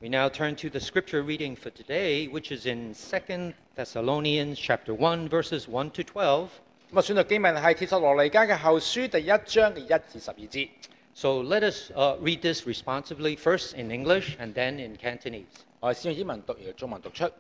We now turn to the scripture reading for today, which is in 2 Thessalonians chapter 1, verses 1 to 12. 咁啊，選讀經文係帖撒羅尼迦嘅後書第1章嘅1至12節。 So let us read this responsively, first in English and then in Cantonese. 我哋先用英文讀，然後中文讀出。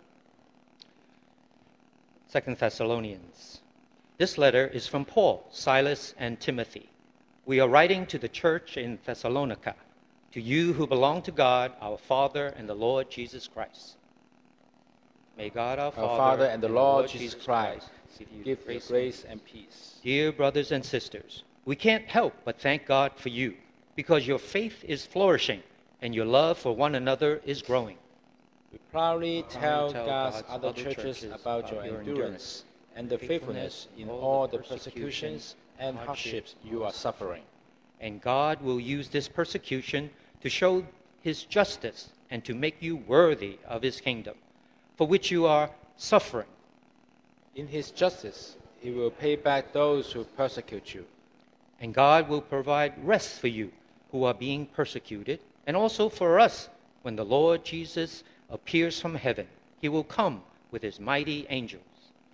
2 Thessalonians. This letter is from Paul, Silas, and Timothy. We are writing to the church in Thessalonica, to you who belong to God, our Father, and the Lord Jesus Christ. May God, our Father and the Lord Jesus Christ give you grace and peace. Dear brothers and sisters, we can't help but thank God for you, because your faith is flourishing and your love for one another is growing. We proudly tell God's other churches about your endurance and the faithfulness in all the persecutions and hardships you are suffering. And God will use this persecution to show his justice and to make you worthy of his kingdom, for which you are suffering. In his justice, he will pay back those who persecute you. And God will provide rest for you who are being persecuted, and also for us when the Lord Jesus appears from heaven. He will come with his mighty angels.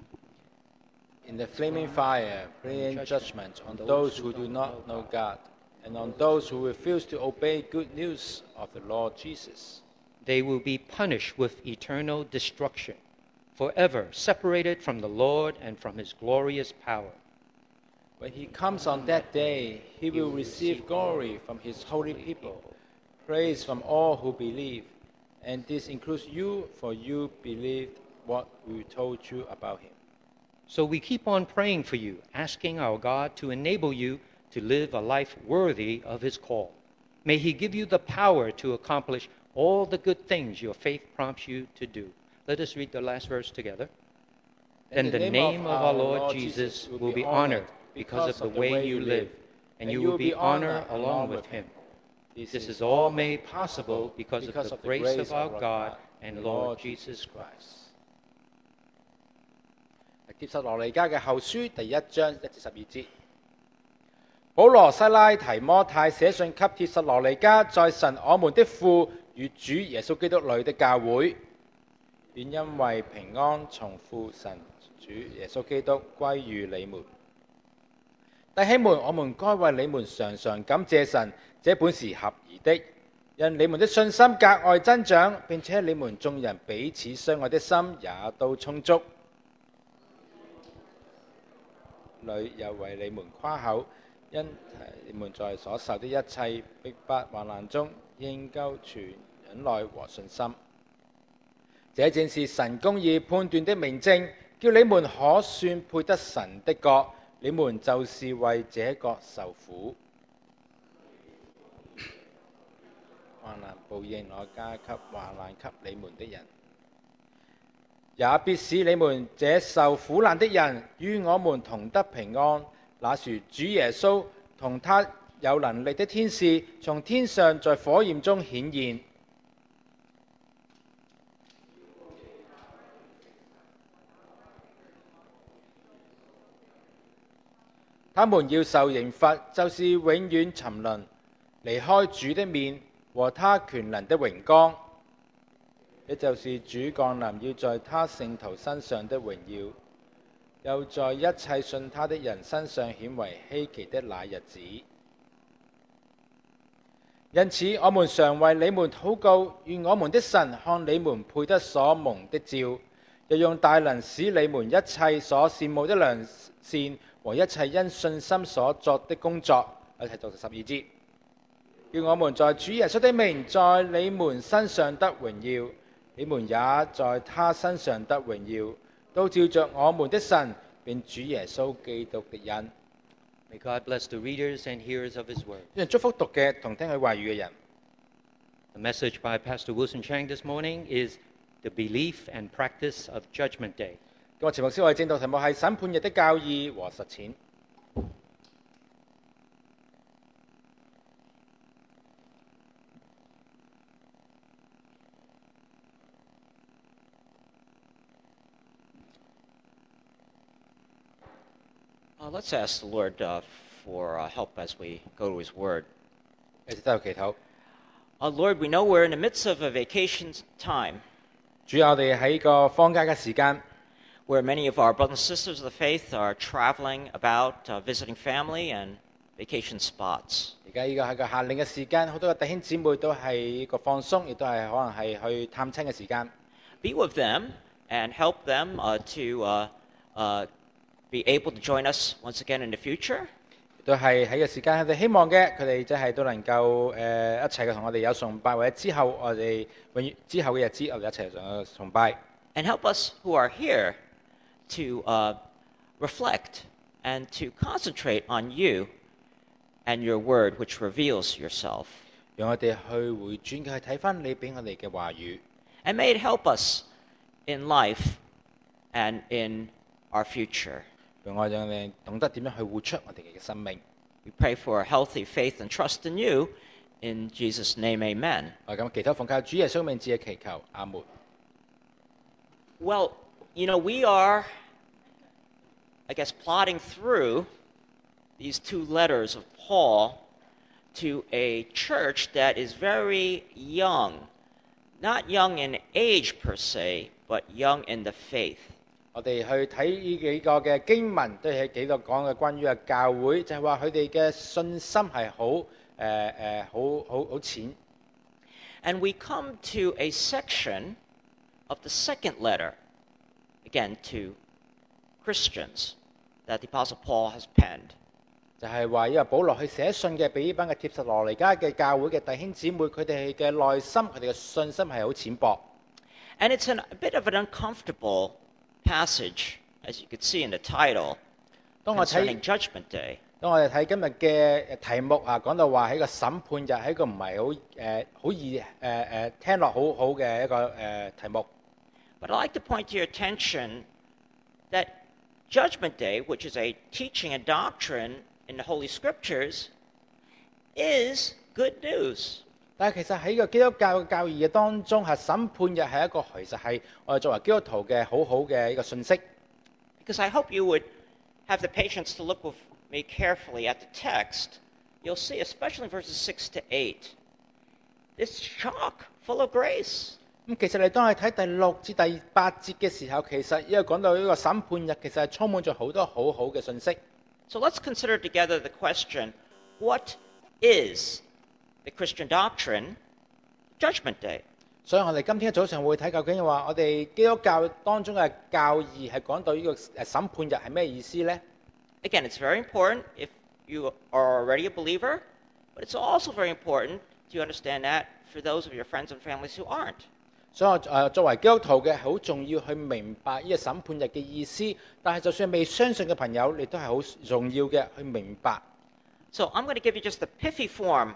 In the flaming fire, bringing judgment on those who do not know God, and on those who refuse to obey good news of the Lord Jesus. They will be punished with eternal destruction, forever separated from the Lord and from his glorious power. When he comes on that day, he will receive glory from his holy people, praise from all who believe, and this includes you, for you believed what we told you about him. So we keep on praying for you, asking our God to enable you to live a life worthy of his call. May he give you the power to accomplish all the good things your faith prompts you to do. Let us read the last verse together. Then the name of our Lord Jesus will be honored because of the way you live, and you will be honored along with him. This is all made possible because of the grace of our God and Lord Jesus Christ. 帖撒羅尼迦嘅後書第1章1至12節。保羅、西拉、提摩太寫信給帖撒羅尼迦在神我們的父與主耶穌基督裏的教會，願因為平安從父神主耶穌基督歸於你們。弟兄們，我們該為你們常常感謝神，這本是合宜的，因你們的信心格外增長，並且你們眾人彼此相愛的心也都充足。裏又為你們誇口，因你們在所受的一切逼迫患難中，應夠存忍耐和信心。這正是神公義判斷的明證，叫你們可算配得神的國，你們就是為這國受苦。患難報應我加給患難給你們的人。也必使你們這受苦難的人與我們同得平安。那時主耶穌同他有能力的天使從天上在火焰中顯現，他們要受刑罰，就是永遠沉淪，離開主的面和他權能的榮光。這就是主降臨要在他聖徒身上的榮耀，又在一切信他的人身上顯為稀奇的那日子。因此我們常為你們禱告，願我們的神看你們配得所蒙的召，又用大能使你們一切所羨慕的良善和一切因信心所作的工作，一齊讀12節，叫我們在主耶穌的名在你們身上得榮耀，你們也在他身上得榮耀，都照着我們的神並主耶穌基督的恩。 May God bless the readers and hearers of his word. 願祝福讀嘅同聽佢話語嘅人。 The message by Pastor Wilson Chang this morning is the belief and practice of Judgment Day. 今日節目師我哋正道題目係審判日的教義和實踐。 Let's ask the Lord for help as we go to His Word. 一齊都有祈禱。 Lord, we know we're in the midst of a vacation time 主啊，我哋喺個放假嘅時間， where many of our brothers and sisters of the faith are traveling about, visiting family and vacation spots. 而家呢個係個夏令嘅時間，好多嘅弟兄姊妹都係個放鬆，亦都係可能係去探親嘅時間。 Be with them and help them to be able to join us once again in the future. 都係喺個時間，佢哋希望嘅，佢哋即係都能夠一齊嘅同我哋有崇拜，或者之後我哋永遠之後嘅日子，我哋一齊上崇拜。 And help us who are here to reflect and to concentrate on you and your word, which reveals yourself. 讓我哋去回轉嘅去睇翻你俾我哋嘅話語， And may it help us in life and in our future. 讓我哋懂得點樣去活出我哋嘅生命。 We pray for a healthy faith and trust in you. In Jesus' name, amen. 我咁祈禱奉靠主耶穌名字嘅祈求，阿門。 Well, we are, I guess, plodding through these two letters of Paul to a church that is very young. Not young in age per se, but young in the faith. 我哋去睇呢幾個嘅經文，都係幾個講嘅關於嘅教會，就係話佢哋嘅信心係好淺。 And we come to a section of the second letter, again to Christians, that the Apostle Paul has penned. 就係話，因為保羅去寫信嘅，俾呢班嘅帖撒羅尼迦嘅教會嘅弟兄姊妹，佢哋嘅內心，佢哋嘅信心係好淺薄。 And it's a bit of an uncomfortable passage, as you could see in the title, 當我 concerning 睇 Judgment Day. 當我哋睇今日嘅題目啊，講到話喺個審判日係一個唔係好易聽落好好嘅一個題目。 But I'd like to point to your attention that Judgment Day, which is a teaching and doctrine in the Holy Scriptures, is good news. 但係其實喺個基督教嘅教義嘅當中，係審判日係一個其實係我哋作為基督徒嘅好好嘅一個信息。 Because I hope you would have the patience to look with me carefully at the text. You'll see, especially in verses 6 to 8, this chock full of grace. 咁其實你當係睇第6至第8節嘅時候，其實因為講到呢個審判日，其實係充滿咗好多好好嘅信息。 So let's consider together the question, what is the Christian doctrine, Judgment Day? 所以我哋今天早上會睇究竟話，我哋基督教當中嘅教義係講到呢個審判日係咩意思呢？ Again, it's very important if you are already a believer, but it's also very important to understand that for those of your friends and families who aren't. 所以我作為基督徒嘅，好重要去明白呢個審判日嘅意思。但係就算未相信嘅朋友，你都係好重要嘅去明白。 So I'm going to give you just the pithy form,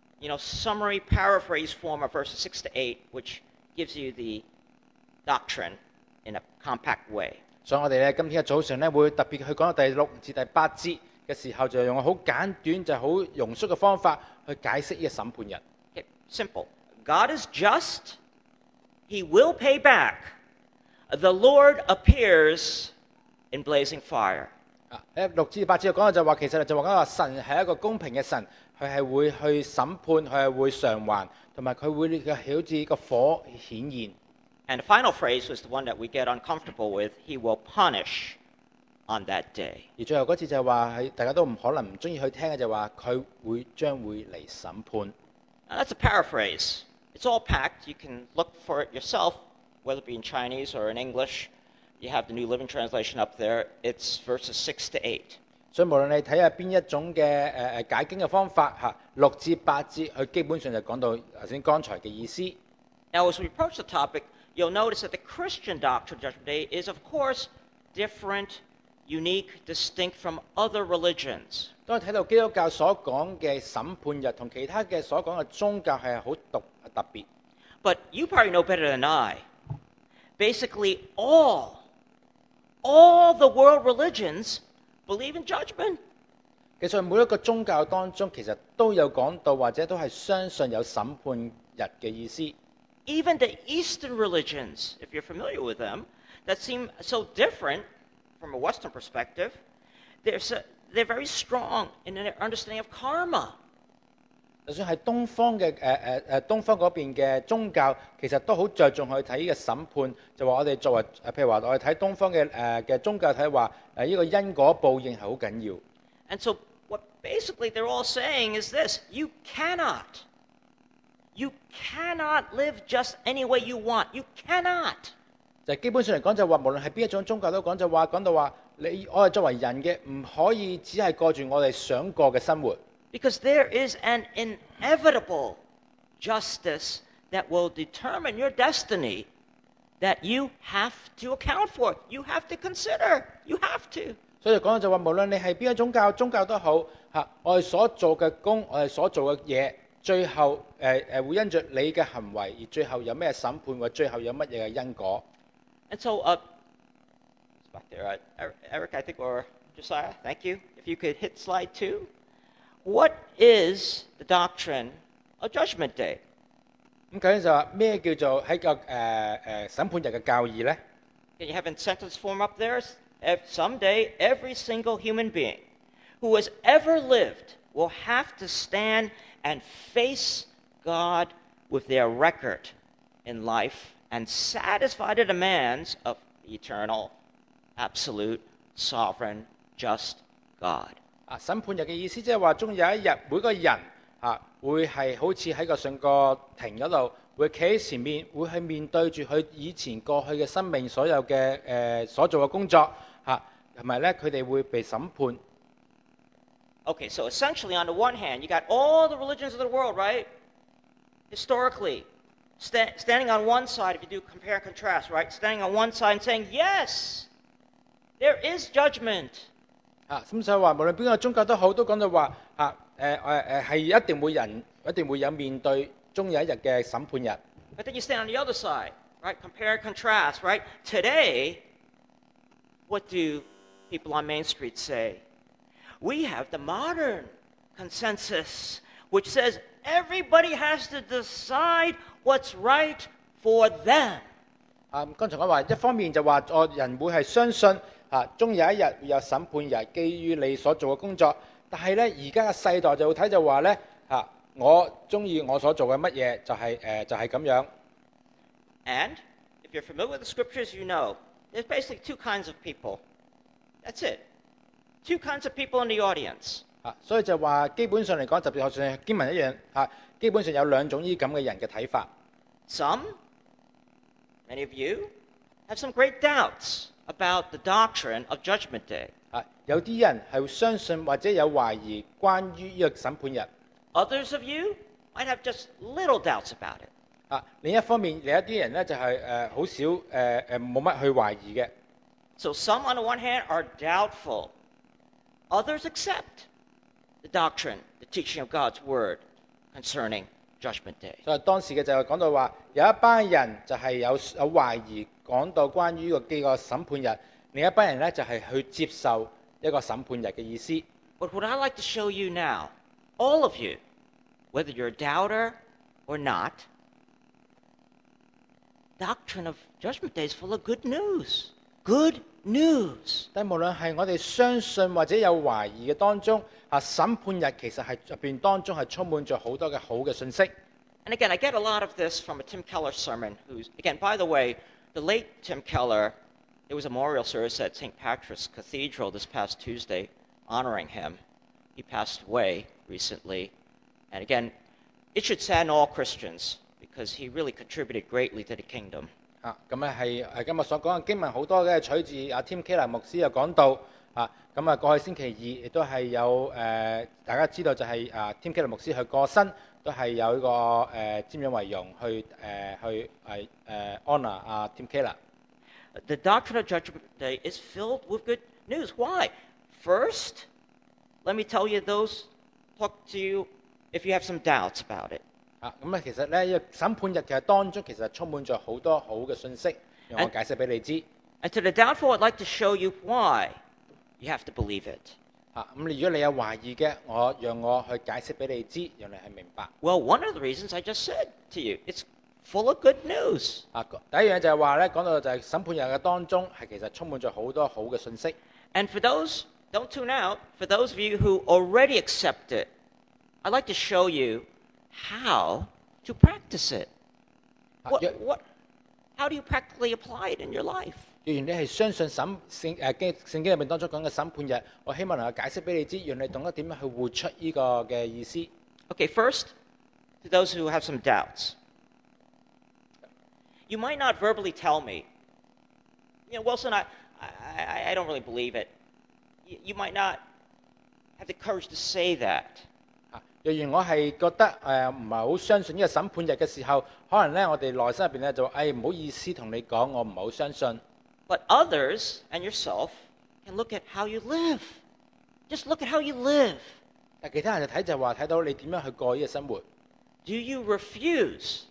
summary paraphrase form of verses 6 to 8, which gives you the doctrine in a compact way. 所以我哋咧今天嘅早上咧會特別去講到第6至第8節嘅時候，就用個好簡短就好濃縮嘅方法去解釋呢個審判日。 Okay, simple. God is just. He will pay back. The Lord appears in blazing fire. 6至8節講到就話，其實就話神係一個公平嘅神，佢係會去審判，佢係會償還，同埋佢會好似個火顯現。 And the final phrase was the one that we get uncomfortable with. He will punish on that day. 而最後嗰次就係話係大家都唔可能唔中意去聽嘅，就話佢將會嚟審判。 Now that's a paraphrase. It's all packed. You can look for it yourself, whether it be in Chinese or in English. You have the New Living Translation up there. It's verses 6 to 8. 所以無論你睇下邊一種嘅解經嘅方法嚇，6至8節，佢基本上就講到頭先剛才嘅意思。 Now, as we approach the topic, you'll notice that the Christian doctrine of Judgment Day is, of course, different, unique, distinct from other religions. 當你睇到基督教所講嘅審判日，同其他嘅所講嘅宗教係好特別。 But you probably know better than I. Basically, all the world religions believe in judgment. 其實每一個宗教當中，其實都有講到，或者都係相信有審判日嘅意思。 Even the Eastern religions, if you're familiar with them, that seem so different from a Western perspective, they're very strong in their understanding of karma. 就算係東方嘅東方嗰邊嘅宗教，其實都好着重去睇呢個審判，就話我哋作為譬如話我哋睇東方嘅宗教睇話呢個因果報應係好緊要。 And so what basically they're all saying is this: you cannot live just any way you want. You cannot. 就基本上嚟講就話，無論係邊一種宗教都講就話講到話，我哋作為人嘅唔可以只係過住我哋想過嘅生活。 Because there is an inevitable justice that will determine your destiny that you have to account for. You have to consider. You have to. 所以講就話，無論你係邊一種宗教都好嚇，我哋所做嘅工，我哋所做嘅嘢，最後會因着你嘅行為而最後有咩審判，或最後有乜嘢嘅因果。 And so, back there, Eric, I think, or Josiah, thank you. If you could hit slide 2. What is the doctrine of Judgment Day? 咁究竟就話咩叫做喺個審判日嘅教義咧？ Can you have in sentence form up there? Someday, every single human being who has ever lived will have to stand and face God with their record in life and satisfy the demands of eternal, absolute, sovereign, just God. 審判日嘅意思即係話，終有一日每個人會係好似喺個上個庭嗰度，會企喺前面，會去面對住佢以前過去嘅生命所有嘅所做嘅工作同埋咧佢哋會被審判。 Okay, so essentially, on the one hand, you got all the religions of the world, right? Historically, standing on one side, if you do compare and contrast, right? Standing on one side and saying, yes, there is judgment. 咁所以話，無論邊個宗教都好，都講到話係一定會有面對終有一日嘅審判日。 But then you stand on the other side, right? Compare and contrast, right? Today, what do people on Main Street say? We have the modern consensus, which says everybody has to decide what's right for them. 剛才我話一方面就話人會係相信終有一日會有審判日，基於你所做嘅工作。但係咧，而家嘅世代就會睇就話咧我中意我所做嘅乜嘢就係咁樣。 And if you're familiar with the scriptures, you know there's basically two kinds of people. That's it. Two kinds of people in the audience. 所以就話基本上嚟講，特別好似經文一樣基本上有兩種呢咁嘅人嘅睇法。 Some, many of you, have some great doubts about the doctrine of Judgment Day. 有啲人係會相信或者有懷疑關於呢個審判日。 Others of you might have just little doubts about it. 另一方面，另一啲人咧就係好少冇乜去懷疑嘅。 So some, on the one hand, are doubtful. Others accept the doctrine, the teaching of God's word concerning Judgment Day. 所以當時嘅就係講到話，有一班人就係有懷疑，講到關於呢個審判日；另一班人咧就係去接受一個審判日嘅意思。 But what I'd like to show you now, all of you, whether you're a doubter or not, doctrine of Judgment Day is full of good news. Good news. 但無論係我哋相信或者有懷疑嘅當中，審判日其實係入邊當中係充滿咗好多嘅好嘅信息。 And again, I get a lot of this from a Tim Keller sermon. Who's again, by the way, the late Tim Keller. There was a memorial service at St. Patrick's Cathedral this past Tuesday, honoring him. He passed away recently, and again, it should sadden all Christians because he really contributed greatly to the kingdom. 咁係今日所講嘅經文好多嘅取自阿 Tim Keller 牧師又講到過去星期二亦都係有大家知道就係Tim Keller 牧師去過身，都係有一個瞻仰遺容去honor 阿 Tim Keller。 The doctrine of Judgment Day is filled with good news. Why? First, let me tell you talk to you if you have some doubts about it. 咁其實咧，呢個審判日其實當中其實充滿咗好多好嘅信息，讓我解釋俾你知。 And to the doubtful, I'd like to show you why you have to believe it. 咁如果你有懷疑嘅，讓我去解釋俾你知，讓你去明白。 Well, one of the reasons I just said to you, it's full of good news. 第一樣就係話咧，講到就係審判日嘅當中係其實充滿咗好多好嘅信息。 And for those, don't tune out, for those of you who already accept it, I'd like to show you how to practice it. 啊 What, 若 what, how do you practically apply it in your life? 若然你係相信聖經入面當中講嘅審判日，我希望能夠解釋俾你知，讓你懂得點樣去活出呢個嘅意思。 Okay, first, to those who have some doubts. You might not verbally tell me, Wilson, I don't really believe it. You might not have the courage to say that. 啊若然我係覺得唔係好相信呢個審判日嘅時候，可能咧我哋內心入邊咧就唔好意思同你講，我唔係好相信。 But others and yourself can look at how you live. Just look at how you live. 但其他人就睇就話睇到你點樣去過呢個生活。 Do you refuse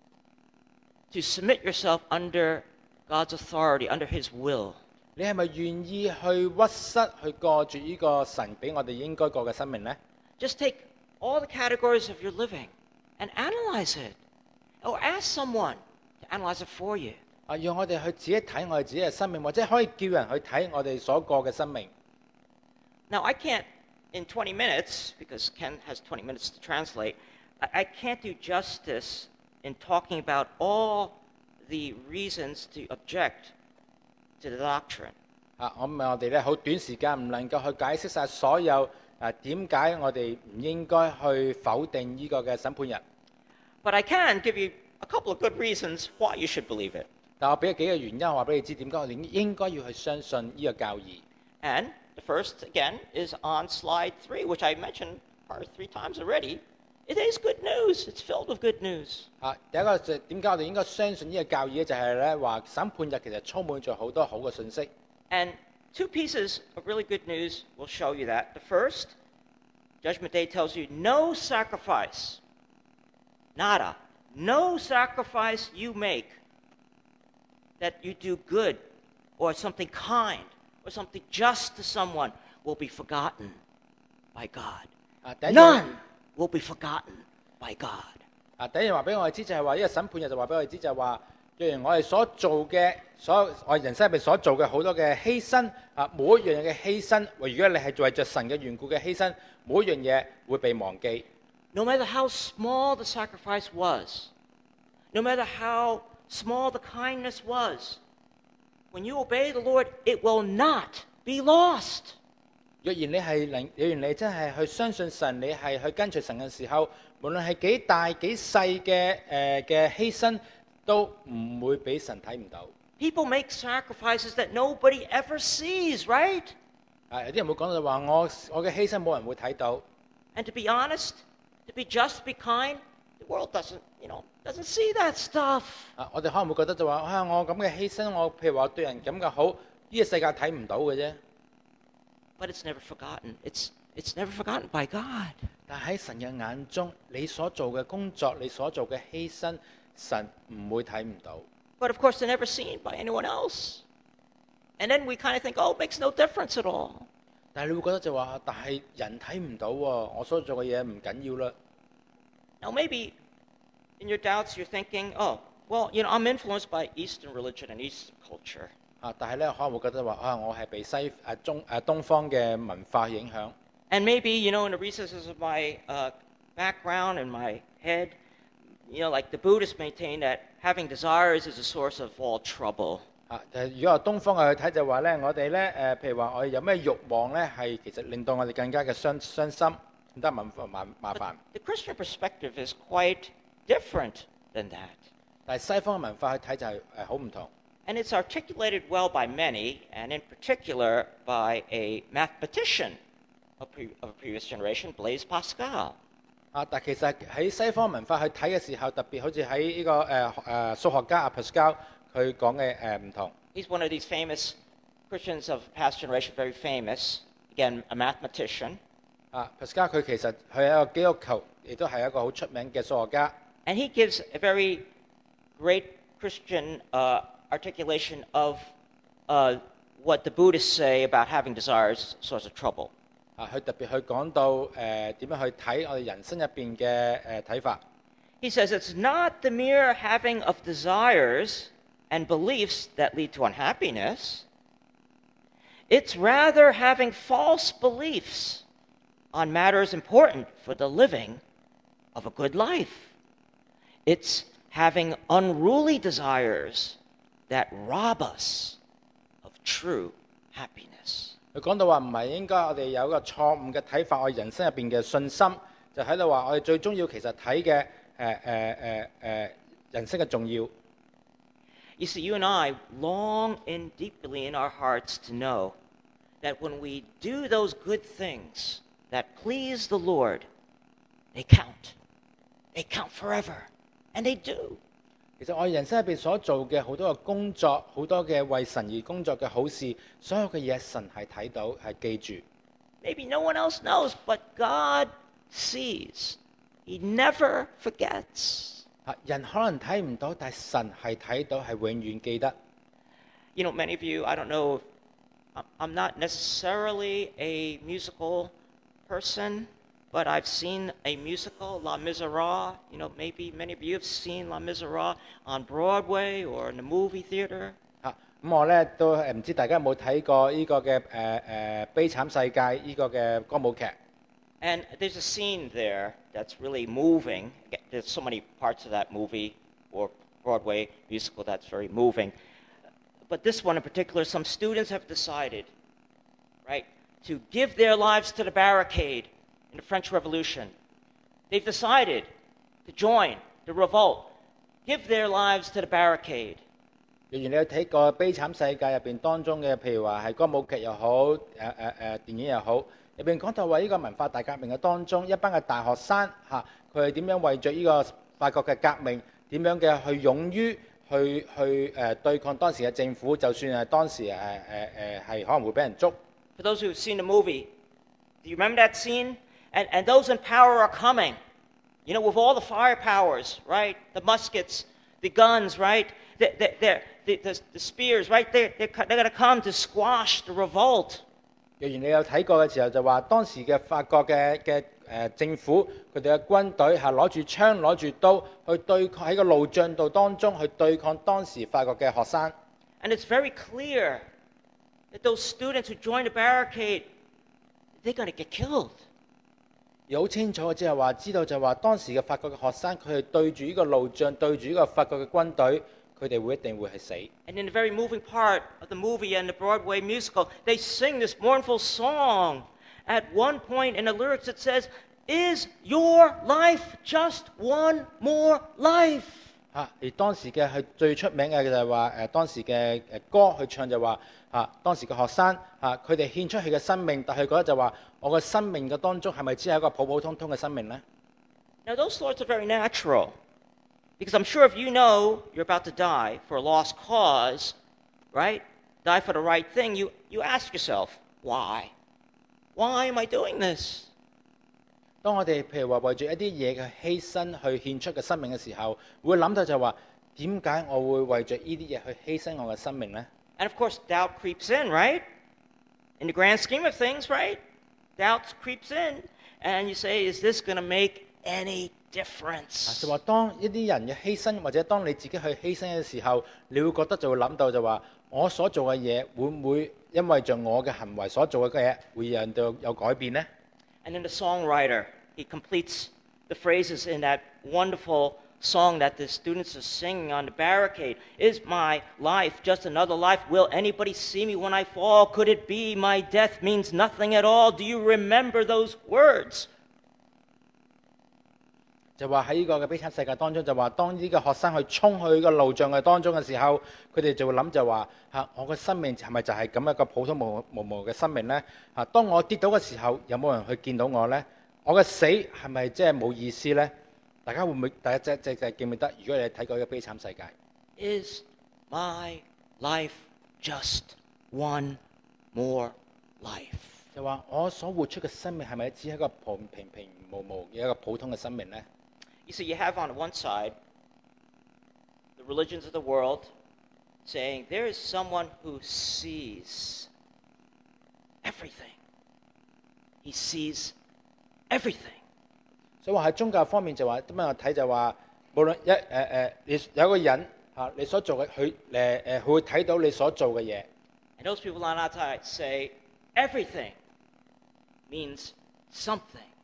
to submit yourself under God's authority, under His will? 你係咪願意去屈膝去過住呢個神俾我哋應該過嘅生命呢？ Just take all the categories of your living and analyze it. Or ask someone to analyze it for you. 啊，讓我哋去自己睇我哋自己嘅生命，或者可以叫人去睇我哋所過嘅生命。 Now, I can't, in 20 minutes, because Ken has 20 minutes to translate, I can't do justice in talking about all the reasons to object to the doctrine. 啊，我哋咧好短時間唔能夠去解釋晒所有點解我哋唔應該去否定呢個嘅審判日。 But I can give you a couple of good reasons why you should believe it. 但我俾幾個原因，我話俾你知點解我哋應該要去相信呢個教義。 And the first, again, is on slide 3, which I mentioned probably 3 times already. It is good news. It's filled with good news. 啊，第一個就點解我哋應該相信呢個教義咧？就係咧話審判日其實充滿咗好多好嘅信息。 And 2 pieces of really good news will show you that. The first, Judgment Day tells you no sacrifice, nada, no sacrifice you make that you do good or something kind or something just to someone will be forgotten by God. 啊，第一樣 None will be forgotten by God. 啊，第一樣話俾我哋知就係話呢個審判日就話俾我哋知就係話，若然我哋所做嘅我人生入邊所做嘅好多嘅犧牲啊，每一樣嘢嘅犧牲，如果你係為着神嘅緣故嘅犧牲，每一樣嘢會被忘記。 No matter how small the sacrifice was, no matter how small the kindness was, when you obey the Lord, it will not be lost. 若然你真係去相信神，你係去跟隨神嘅時候，無論係幾大幾細嘅犧牲，都唔會俾神睇唔到。 People make sacrifices that nobody ever sees, right? 啊，有啲人會講到話我嘅犧牲冇人會睇到。 And to be honest, to be just, to be kind, the world doesn't see that stuff. 啊，我哋可能會覺得就話我咁嘅犧牲，我譬如話對人咁嘅好，呢個世界睇唔到嘅啫。 But it's never forgotten. It's never forgotten by God. 但喺神嘅眼中，你所做嘅工作，你所做嘅犧牲，神唔會睇唔到。 But of course, they're never seen by anyone else. And then we kind of think, oh, it makes no difference at all. 但係你會覺得就話，但係人睇唔到喎，我所做嘅嘢唔緊要啦。 Now, maybe in your doubts, you're thinking, oh, well, I'm influenced by Eastern religion and Eastern culture. 啊，但係咧可能會覺得話我係被東方嘅文化影響。 And maybe, in the recesses of my background and my head, like the Buddhists maintain that having desires is a source of all trouble. 啊，如果由東方去睇就話咧，我哋咧譬如話我哋有咩慾望咧，係其實令到我哋更加嘅傷心，更加麻煩。 The Christian perspective is quite different than that. 但係西方嘅文化去睇就係好唔同。 And it's articulated well by many, and in particular by a mathematician of a previous generation, Blaise Pascal. 啊，但其實喺西方文化去睇嘅時候，特別好似喺呢個數學家阿 Pascal 佢講嘅唔同。 He's one of these famous Christians of past generation, very famous. Again, a mathematician. 啊 ，Pascal 佢其實佢係一個基督徒，亦都係一個好出名嘅數學家。 And he gives a very great Christian articulation of what the Buddhists say about having desires, source of trouble. 啊，佢特別去講到點樣去睇我哋人生入邊嘅睇法。 He says it's not the mere having of desires and beliefs that lead to unhappiness. It's rather having false beliefs on matters important for the living of a good life. It's having unruly desires that rob us of true happiness. 佢講到話唔係應該我哋有一個錯誤嘅睇法，我哋人生入邊嘅信心就喺度話我哋最終要其實睇嘅人生嘅重要。 You see, you and I long in deeply in our hearts to know that when we do those good things that please the Lord, they count. They count forever. And they do. 其實我哋人生入邊所做嘅好多嘅工作，好多嘅為神而工作嘅好事，所有嘅嘢神係睇到，係記住。 Maybe no one else knows, but God sees. He never forgets. 人可能睇唔到，但係神係睇到，係永遠記得。 You know, many of you, I don't know, I'm not necessarily a musical person, but I've seen a musical, Les Miserables. You know, maybe many of you have seen Les Miserables on Broadway or in the movie theater. 咁我咧都唔知大家有冇睇過呢個嘅悲慘世界呢個嘅歌舞劇。 And there's a scene there that's really moving. There's so many parts of that movie or Broadway musical that's very moving. But this one in particular, some students have decided, right, to give their lives to the barricade in the French Revolution. They've decided to join the revolt, give their lives to the barricade. 若然你有睇過悲慘世界入邊當中嘅，譬如話係歌舞劇又好，電影又好，入邊講到話呢個文化大革命嘅當中，一班嘅大學生佢係點樣為咗呢個法國嘅革命，點樣嘅去勇於去對抗當時嘅政府，就算係當時係可能會俾人捉。 For those who have seen the movie, do you remember that scene? And those in power are coming, you know, with all the fire powers, right? The muskets, the guns, right? The spears, right? They're going to come to squash the revolt. 若然你有睇過嘅時候，就話當時嘅法國嘅政府，佢哋嘅軍隊係攞住槍攞住刀去對抗喺個路障道當中去對抗當時法國嘅學生。 And it's very clear that those students who joined the barricade, they're going to get killed. 而好清楚嘅即係話，知道就話當時嘅法國嘅學生，佢係對住呢個路障，對住呢個法國嘅軍隊，佢哋一定會係死。 And in the very moving part of the movie and the Broadway musical, they sing this mournful song. At one point in the lyrics it says, "Is your life just one more life?" 而當時嘅係最出名嘅就係話當時嘅歌去唱就話當時嘅學生佢哋獻出佢嘅生命，但係覺得就話我嘅生命嘅當中係咪只係一個普普通通嘅生命呢？ Now those thoughts are very natural, because I'm sure if you know you're about to die for a lost cause, right? Die for the right thing, you ask yourself, why? Why am I doing this? 當我哋譬如話為住一啲嘢嘅犧牲去獻出嘅生命嘅時候，會諗到就話點解我會為著呢啲嘢去犧牲我嘅生命呢？ And of course, doubt creeps in, right? In the grand scheme of things, right? Doubt creeps in, and you say, is this going to make any difference? 就話當一啲人嘅犧牲，或者當你自己去犧牲嘅時候，你會覺得就會諗到就話我所做嘅嘢會唔會因為著我嘅行為所做嘅嘢會讓到有改變呢？ And then the songwriter, he completes the phrases in that wonderful song that the students are singing on the barricade. Is my life just another life? Will anybody see me when I fall? Could it be my death means nothing at all? Do you remember those words? 就話喺呢個嘅悲慘世界當中，就話當呢個學生去衝去個路障嘅當中嘅時候，佢哋就會諗就話我嘅生命係咪就係咁一個普通無嘅生命呢？當我跌倒嘅時候，有冇人去見到我呢？我嘅死係咪即係冇意思呢？大家會唔會第一隻記唔記得？如果你睇過一個悲慘世界 ，Is my life just one more life？ 就話我所活出嘅生命係咪只係一個平無嘅一個普通嘅生命呢？ You see, you have on one side the religions of the world saying there is someone who sees everything. He sees everything. 所以話喺宗教方面就話點樣睇就話，無論你有個人你所做嘅佢會睇到你所做嘅嘢。 And those people on outside say everything means something.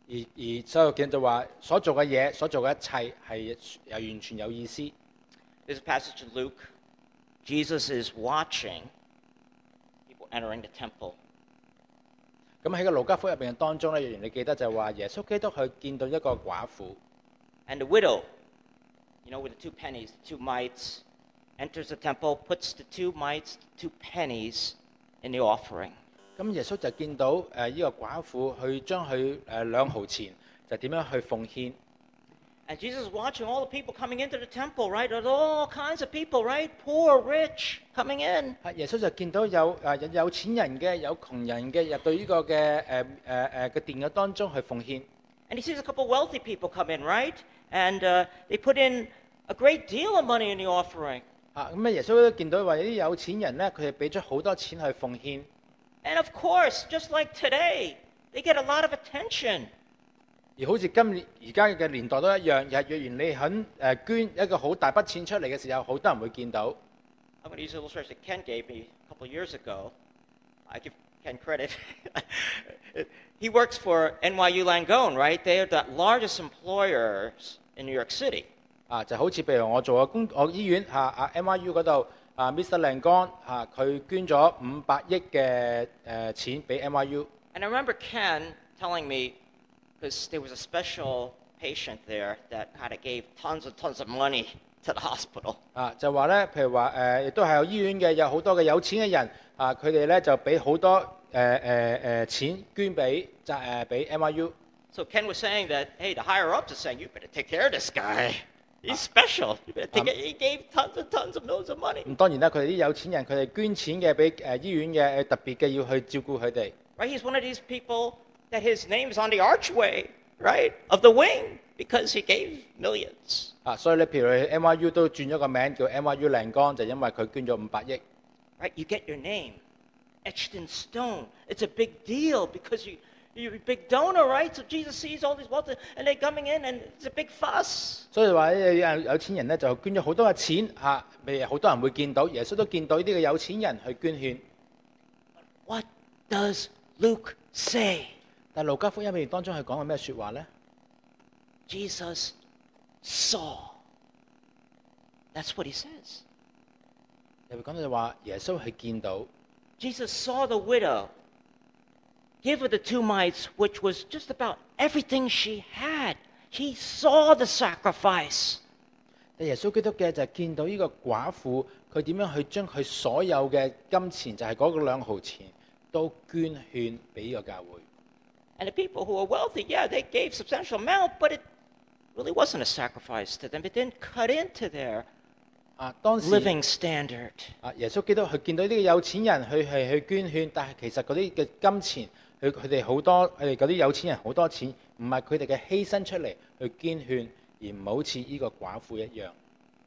而所有見就話所做嘅嘢、所做嘅一切係有完全有意思。 There's a passage in Luke. Jesus is watching people entering the temple. 咁喺個路加福音入邊嘅當中咧，若然你記得就係話耶穌基督去見到一個寡婦， And the widow, with the 2 pennies, the 2 mites, enters the temple, puts the 2 mites, 2 pennies in the offering. 咁耶穌就見到呢個寡婦去將佢2毫錢就點樣去奉獻。 And Jesus is watching all the people coming into the temple, right? There's all kinds of people, right? Poor, rich, coming in. 耶穌就見到有錢人嘅、有窮人嘅入到呢個嘅殿嘅當中去奉獻。 And he sees a couple wealthy people come in, right? And they put in a great deal of money in the offering. 咁耶穌都見到話有啲有錢人咧，佢哋俾咗好多錢去奉獻。 And of course, just like today, they get a lot of attention. 而好似而家嘅年代都一樣，若然你肯捐一個好大筆錢出嚟嘅時候，好多人會見到。 I'm going to use an illustration that Ken gave me a couple of years ago. I give Ken credit. He works for NYU Langone, right? They are the largest employers in New York City. 就好似譬如我做我醫院NYU 嗰度Mr. Langone 佢捐咗500億嘅錢俾 NYU。 And I remember Ken telling me, because there was a special patient there that kind of gave tons of money to the hospital. 就話咧，譬如話亦都係有醫院嘅，有好多嘅有錢嘅人佢哋咧就俾好多錢捐俾NYU。 So Ken was saying that, hey, the higher ups are saying, you better take care of this guy. He's special. You better take He gave tons of millions of money. 咁當然啦，佢哋啲有錢人，佢哋捐錢嘅俾醫院嘅特別嘅要去照顧佢哋。 Right? He's one of these people that his name is on the archway, right, of the wing because he gave millions. 所以你譬如 NYU 都轉咗個名叫 NYU Langone，就因為佢捐咗500億。 Right? You get your name etched in stone. It's a big deal because you're a big donor, right? So Jesus sees all these wealth and they're coming in and it's a big fuss. 所以話有錢人咧就捐咗好多嘅錢譬如好多人會見到，耶穌都見到呢啲嘅有錢人去捐獻。 What does Luke say? 但路加福音入面當中係講緊咩説話咧？ Jesus saw. That's what he says. 入面講到就話耶穌係見到。 Jesus saw the widow give her the 2 mites, which was just about everything she had. He saw the sacrifice. 耶穌基督嘅就係見到呢個寡婦，佢點樣去將佢所有嘅金錢，就係嗰個2毫錢，都捐獻俾呢個教會。 And the people who were wealthy, yeah, they gave substantial amount, but it really wasn't a sacrifice to them. It didn't cut into their 當時 living standard. 耶穌基督佢見到呢啲有錢人去捐獻，但係其實嗰啲嘅金錢，佢哋好多，佢哋嗰啲有錢人好多錢，唔係佢哋嘅犧牲出嚟去捐獻，而唔好似呢個寡婦一樣。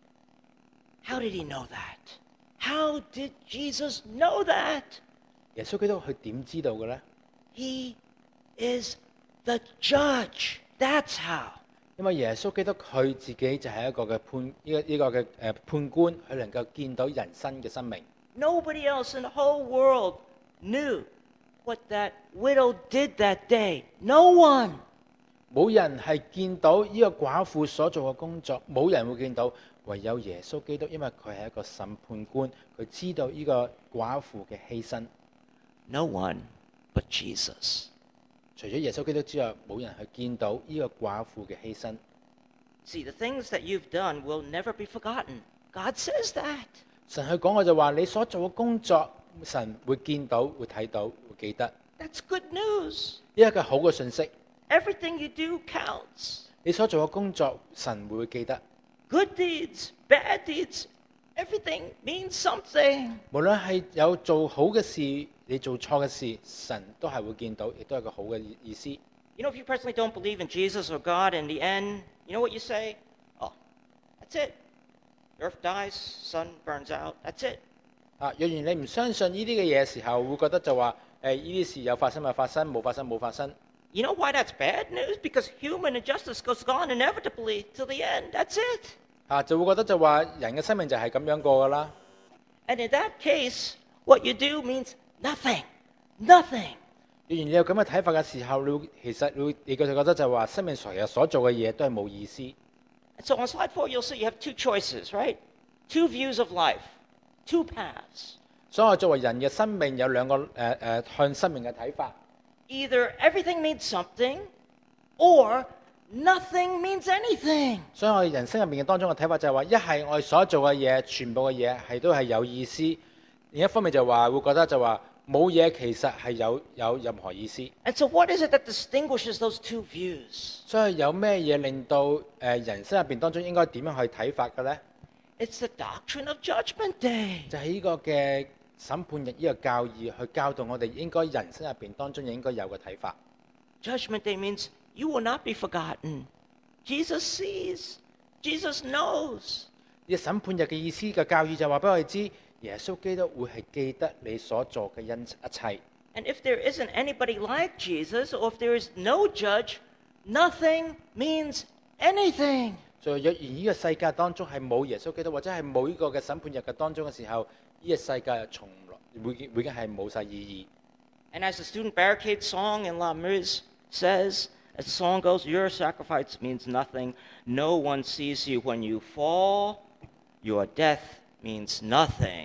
How did he know that? How did Jesus know that? 耶穌基督佢點知道嘅咧？ He is the judge. That's how. 因為耶穌基督佢自己就係一個嘅判官，佢能夠見到人生嘅生命。 Nobody else in the whole world knew what that widow did that day. No one. 冇人係見到呢個寡婦所做嘅工作，冇人會見到，唯有耶穌基督，因為佢係一個審判官，佢知道呢個寡婦嘅犧牲。 No one but Jesus. 除咗耶穌基督之外，冇人去見到呢個寡婦嘅犧牲。 See, the things that you've done will never be forgotten. God says that. 神去講，我就話你所做嘅工作，神會見到、會睇到、會記得。 That's good news. 呢一個好嘅信息， Everything you do counts. 你所做嘅工作，神會記得。 Good deeds, bad deeds, everything means something. 無論係有做好嘅事，你做錯嘅事，神都係會見到，亦都係個好嘅意思。 You know, if you personally don't believe in Jesus or God, in the end, you know what you say? Oh, that's it. Earth dies, sun burns out. That's it. 若然你唔相信呢啲嘅嘢嘅時候，會覺得就話呢啲事有發生就發生，冇發生冇發生。 You know why that's bad news? Because human injustice goes on inevitably till the end. That's it. 就會覺得就話人嘅生命就係咁樣過噶啦。 And in that case, what you do means nothing. Nothing. 若然你有咁嘅睇法嘅時候，你就覺得就話生命所有所做嘅嘢都係冇意思。 And so on slide 4, you'll see you have two choices, right? Two views of life, two paths. 所以我作為人嘅生命有兩個向生命嘅睇法。 Either everything means something, or nothing means anything. 所以我哋人生入面嘅當中嘅睇法就係話，一係我哋所做嘅嘢，全部嘅嘢都係有意思；另一方面就話會覺得就話冇嘢其實係有任何意思。 And so what is it that distinguishes those two views? 所以有咩嘢令到人生入邊當中應該點樣去睇法嘅呢？ It's the doctrine of Judgment Day. 就係呢個嘅審判日呢個教義去教導我哋應該人生入邊當中應該有嘅睇法。 Judgment Day means you will not be forgotten. Jesus sees. Jesus knows. 呢個審判日嘅意思嘅教義就話俾我哋知，耶穌基督會係記得你所做嘅一切。 And if there isn't anybody like Jesus, or if there is no judge, nothing means anything. 所以若然呢個世界當中係冇耶穌基督，或者係冇呢個嘅審判日嘅當中嘅時候，呢個世界從來會已經係冇晒意義。 And as the student barricade song in La Muse says, as the song goes, your sacrifice means nothing. No one sees you when you fall. Your death means nothing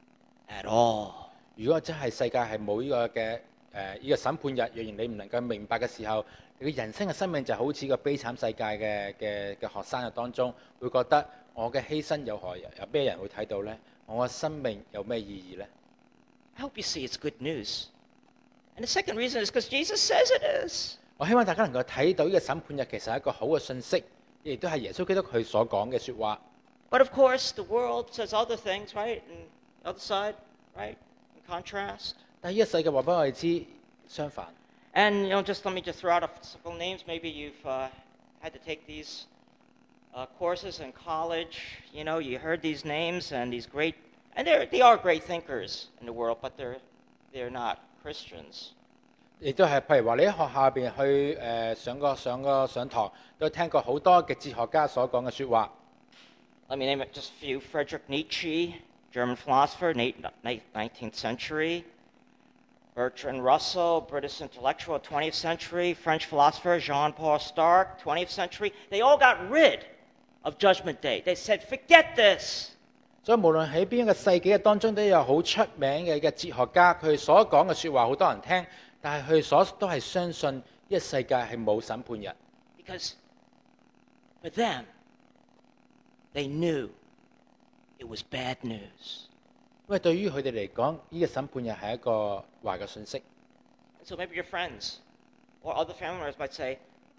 at all. 如果真係世界係冇呢個嘅呢個審判日，若然你唔能夠明白嘅時候，你嘅人生嘅生命就好似個悲慘世界嘅學生嘅當中，會覺得我嘅犧牲有咩人會睇到呢？我嘅生命有咩意義呢？ I hope you see it's good news. And the second reason is because Jesus says it is. 我希望大家能夠睇到呢個審判日其實係一個好嘅信息，亦都係耶穌基督佢所講嘅説話。 But of course, the world says other things, right? And the other side, right? In contrast. 但係呢個世界話俾我哋知相反。 And just let me throw out a couple names. Maybe you've had to take these courses in college. You heard these names and these great, and they are great thinkers in the world, but they're not Christians. 亦都係譬如話你喺學校入邊去上堂，都聽過好多嘅哲學家所講嘅説話。 Let me name it just a few. Friedrich Nietzsche, German philosopher, 19th century. Bertrand Russell, British intellectual, 20th century. French philosopher Jean-Paul Sartre, 20th century. They all got rid of Judgment Day. They said, forget this. 所以無論喺邊一個世紀嘅當中，都有好出名嘅哲學家，佢所講嘅説話好多人聽，但係佢都係相信呢個世界係冇審判日。 Because for them, they knew it was bad news. 因為對於佢哋嚟講，呢個審判日係一個壞嘅信息。 And so maybe your friends or other family members might say,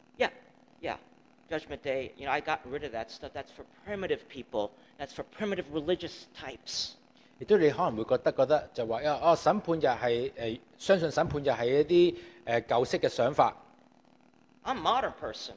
yeah, Judgment Day, I got rid of that stuff. That's for primitive people. That's for primitive religious types. 亦都你可能會覺得就話審判日係相信審判日係一啲舊式嘅想法。 I'm a modern person.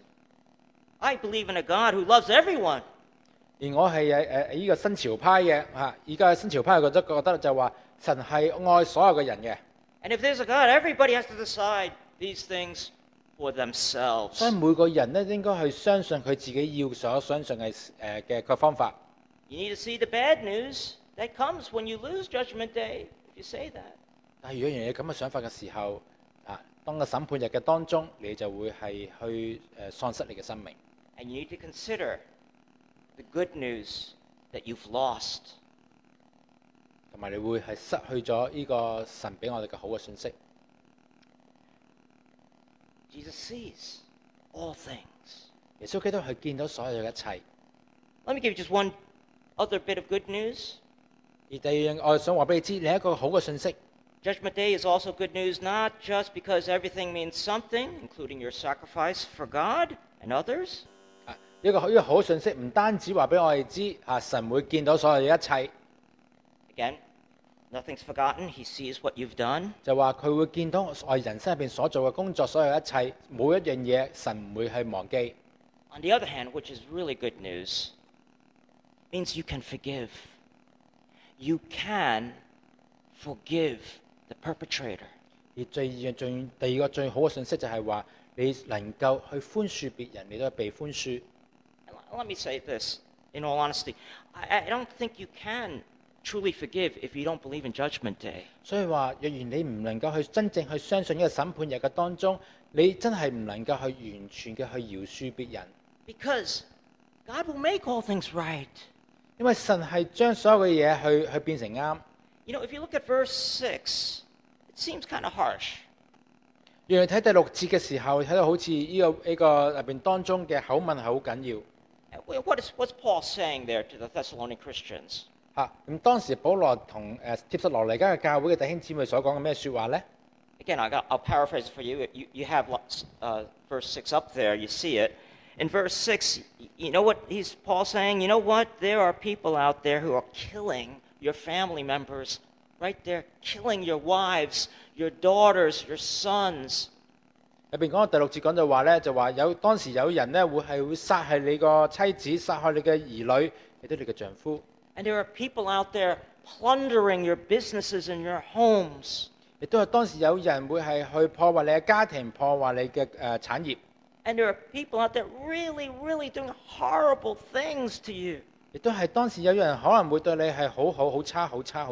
I believe in a God who loves everyone. 而我係呢個新潮派嘅嚇，而家新潮派覺得就話神係愛所有嘅人嘅。 And if there's a God, everybody has to decide these things for themselves. 所以每個人咧應該去相信佢自己要所相信嘅個方法。 You need to see the bad news that comes when you lose Judgment Day, if you say that. 但係如果有咁嘅想法嘅時候，當個審判日嘅當中，你就會係去喪失你嘅生命。 And you need to consider the good news that you've lost. 同埋你會係失去咗呢個神俾我哋嘅好嘅信息。 Jesus sees all things. 耶穌基督係見到所有嘅一切。 Let me give you just one other bit of good news. 而第二樣，我想話俾你知，另一個好嘅信息。 Judgment Day is also good news, not just because everything means something, including your sacrifice for God and others. 呢個好信息唔單止話俾我哋知，神會見到所有嘅一切。 Again, nothing's forgotten. He sees what you've done. 就話佢會見到我哋人生入邊所做嘅工作，所有一切，冇一樣嘢神唔會去忘記。 On the other hand, which is really good news, means you can forgive. You can forgive the perpetrator. 而第二個最好嘅信息就係話，你能夠去寬恕別人，你都係被寬恕。 Let me say this, in all honesty. I don't think you can truly forgive if you don't believe in Judgment Day. 所以話，若然你唔能夠去真正去相信呢個審判日嘅當中，你真係唔能夠去完全嘅去饒恕別人， Because God will make all things right. 因為神係將所有嘅嘢去變成啱。 You know, if you look at verse 6, it seems kind of harsh. 讓你睇第6節嘅時候，睇到好似呢個入邊當中嘅口吻係好緊要。 What's Paul saying there to the Thessalonian Christians? 咁當時保羅同帖撒羅尼迦嘅教會嘅弟兄姊妹所講嘅咩説話呢？ Again, I'll paraphrase it for you. You have verse 6 up there. You see it. In verse 6, you know what Paul saying? You know what? There are people out there who are killing your family members. Right there, killing your wives, your daughters, your sons. 入邊講到第6節講到話咧，就話當時有人咧會殺害你個妻子，殺害你嘅兒女，亦都你嘅丈夫。 And there are people out there plundering your businesses and your homes. 亦都係當時有人會係去破壞你嘅家庭，破壞你嘅產業。 And there are people out there really, really doing horrible things to you. 亦都係當時有人可能會對你係好差。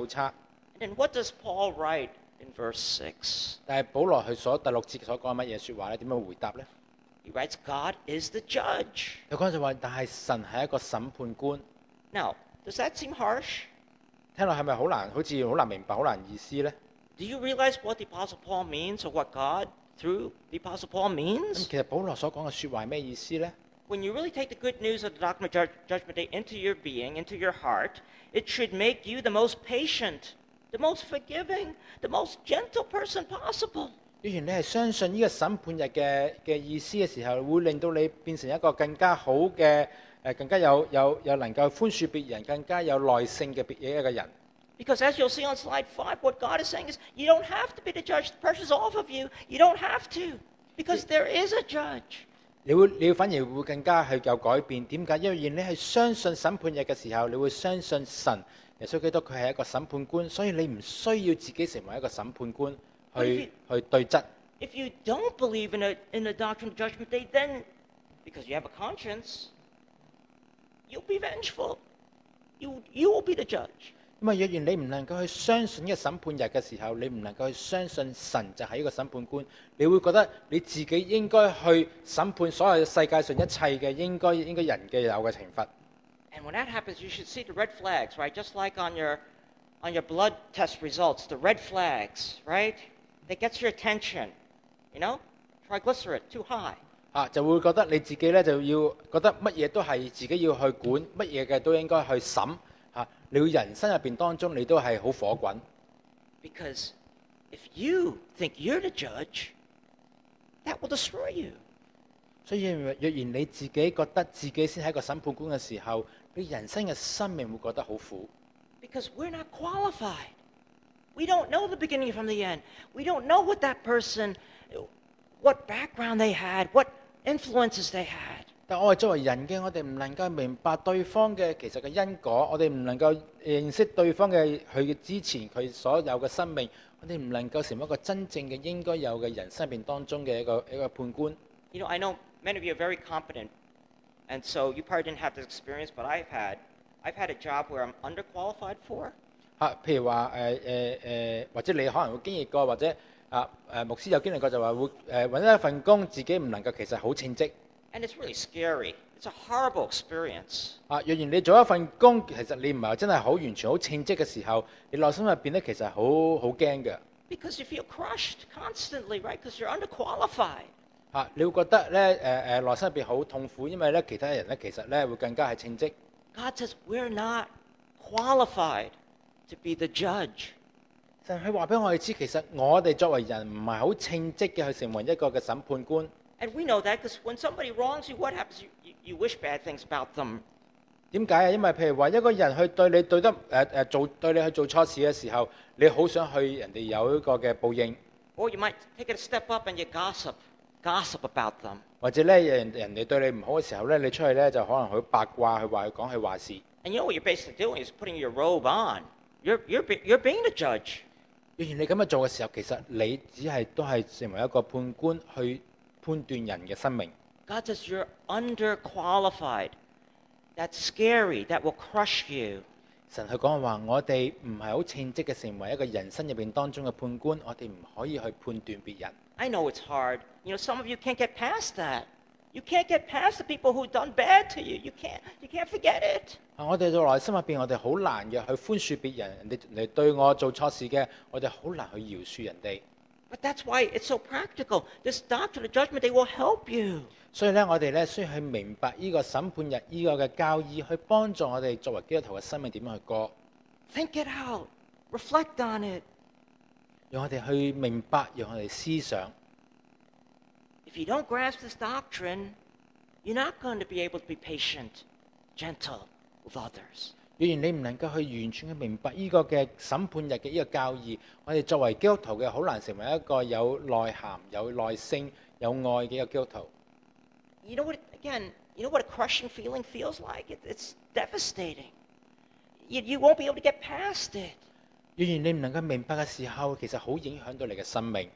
And what does Paul write in verse 6? 但係保羅佢第6節所講乜嘢説話咧？點樣回答咧？ He writes, God is the judge. 有講就話，但係神係一個審判官。 Now, does that seem harsh? 聽落係咪好難？好似好難明白，好難意思咧？ Do you realize what the Apostle Paul means or what God, through the Apostle Paul, 咁 means? 其實保羅所講嘅説話係咩意思咧？ When you really take the good news of the doctrine of Judgment Day into your being, into your heart, it should make you the most patient, the most forgiving, the most gentle person possible. 若然你係相信呢個審判日嘅意思嘅時候，會令到你變成一個更加好嘅更加有能夠寬恕別人，更加有耐性嘅一個人。 Because as you'll see on slide 5, what God is saying is, you don't have to be the judge. The pressure's off of you. You don't have to. Because there is a judge. 你反而會更加係有改變。點解？因為你係相信審判日嘅時候，你會相信神耶穌基督佢係一個審判官，所以你唔需要自己成為一個審判官去對質。 If you don't believe in the doctrine of Judgment Day, then, because you have a conscience, you'll be vengeful. You will be the judge. 因為若然你唔能夠去相信呢個審判日嘅時候，你唔能夠去相信神就係一個審判官，你會覺得你自己應該去審判所有世界上一切嘅應該人嘅有嘅懲罰。 And when that happens, you should see the red flags, right? Just like on your blood test results, the red flags, right? That gets your attention. You know, triglyceride too high. 就會覺得你自己咧就要覺得乜嘢都係自己要去管，乜嘢嘅都應該去審。你會人生入邊當中，你都係好火滾。 Because if you think you're the judge, that will destroy you. 所以若然你自己覺得自己先係一個審判官嘅時候，你人生嘅生命會覺得好苦。 Because we're not qualified. We don't know the beginning from the end. We don't know what that person, what background they had, what influences they had. 但我哋作為人嘅，我哋唔能夠明白對方嘅其實嘅因果，我哋唔能夠認識對方嘅佢之前佢所有嘅生命，我哋唔能夠成為一個真正嘅應該有嘅人生命當中嘅一個判官。 You know, I know many of you are very competent, and so you probably didn't have this experience, but I've had a job where I'm underqualified for. 譬如話或者你可能會經歷過，或者牧師有經歷過，就話會揾一份工，自己唔能夠其實好稱職。 And it's really scary. It's a horrible experience. 若然你做一份工，其實你唔係真係好完全好稱職嘅時候，你內心入邊咧其實好驚嘅。 Because you feel crushed constantly, right? Because you're underqualified. 你會覺得咧內心入邊好痛苦，因為咧其他人咧其實咧會更加係稱職。 God says we're not qualified to be the judge. 神佢話俾我哋知，其實我哋作為人唔係好稱職嘅去成為一個嘅審判官。 And we know that because when somebody wrongs you, what happens? You wish bad things about them. 點解啊？因為譬如話一個人去對你對你去做錯事嘅時候，你好想去人哋有一個嘅報應。 Or you might take it a step up and you gossip about them. 或者咧人哋對你唔好嘅時候咧，你出去咧就可能好八卦，去講佢壞事。 And you know what you're basically doing is putting your robe on. You're being the judge. 若然你咁樣做嘅時候，其實你只係都係成為一個判官去判斷人嘅生命。 God says you're underqualified. That's scary. That will crush you. 神佢講話，我哋唔係好稱職嘅成為一個人生入邊當中嘅判官，我哋唔可以去判斷別人。 I know it's hard. Some of you can't get past that. You can't get past the people who've done bad to you. You can't forget it. 我哋到內心入邊，我哋好難嘅去寬恕別人，人哋嚟對我做錯事嘅，我哋好難去饒恕人哋。 But that's why it's so practical. This doctrine of judgment day will help you. 所以咧，我哋咧需要去明白呢個審判日呢個嘅教義，去幫助我哋作為基督徒嘅生命點樣去過， Think it out. Reflect on it. 讓我哋去明白，讓我哋思想。 If you don't grasp this doctrine, you're not going to be able to be patient, gentle with others. 若然你唔能夠去完全去明白呢個嘅審判日嘅呢個教義，我哋作為基督徒嘅好難成為一個有內涵、有耐性、有愛嘅一個基督徒。 You know what a crushing feeling feels like? It's devastating. You won't be able to get past it. 若然你唔能夠明白嘅時候，其實好影響到你嘅生命。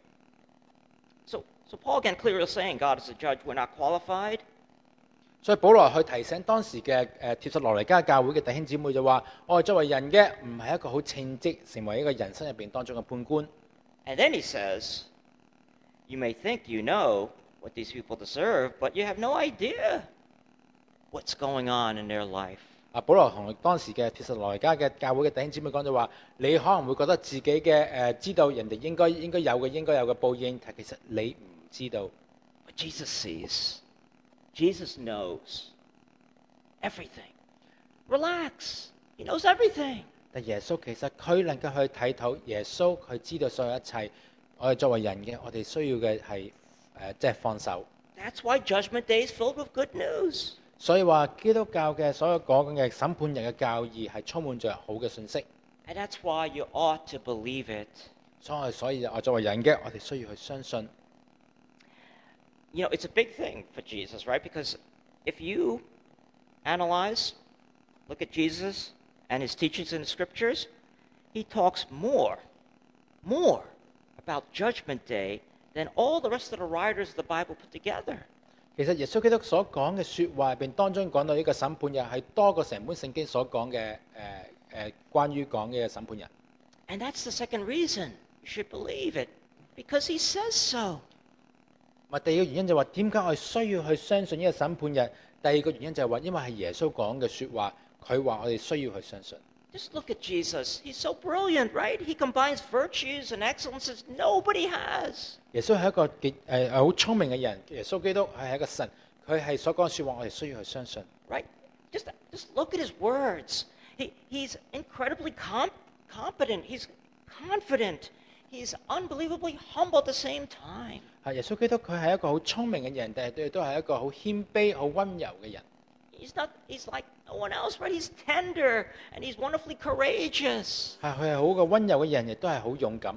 So Paul again clearly saying God is a judge. We're not qualified. 所以保羅去提醒當時嘅帖撒羅尼迦教會嘅弟兄姊妹就話：我哋作為人嘅唔係一個好稱職成為一個人生入邊當中嘅判官。 And then he says, you may think you know what these people deserve, but you have no idea what's going on in their life. 保羅同當時嘅帖撒羅尼迦嘅教會嘅弟兄姊妹講就話：你可能會覺得自己嘅知道人哋應該有嘅報應，但其實你唔知道。 But Jesus sees. Jesus knows everything. Relax. He knows everything. 但耶穌其實佢能夠去睇到，耶穌佢知道所有一切。我哋作為人嘅，我哋需要嘅係即係放手。 That's why Judgment Day is filled with good news. 所以話基督教嘅所有講嘅審判日嘅教義係充滿着好嘅信息。 And that's why you ought to believe it. 所以我作為人嘅，我哋需要去相信。 It's a big thing for Jesus, right? Because if you analyze, look at Jesus and his teachings in the scriptures, he talks more about Judgment Day than all the rest of the writers of the Bible put together. 其實耶穌基督所講嘅説話入邊，當中講到呢個審判日係多過成本聖經所講嘅關於講嘅審判日。 And that's the second reason you should believe it, because he says so. 第二個原因就係話點解我哋需要去相信呢個審判日？第二個原因就係話，因為係耶穌講嘅説話，佢話我哋需要去相信。 Just look at Jesus. He's so brilliant, right? He combines virtues and excellences nobody has. 耶穌係一個好聰明嘅人，耶穌基督係一個神，佢係所講嘅説話，我哋需要去相信。 Right? Just look at his words. He's incredibly competent. He's confident. He's unbelievably humble at the same time. 耶穌基督佢係一個好聰明嘅人，但係都係一個好謙卑、好温柔嘅人。 He's like no one else, right? He's tender and he's wonderfully courageous. 佢係好嘅温柔嘅人，亦都係好勇敢。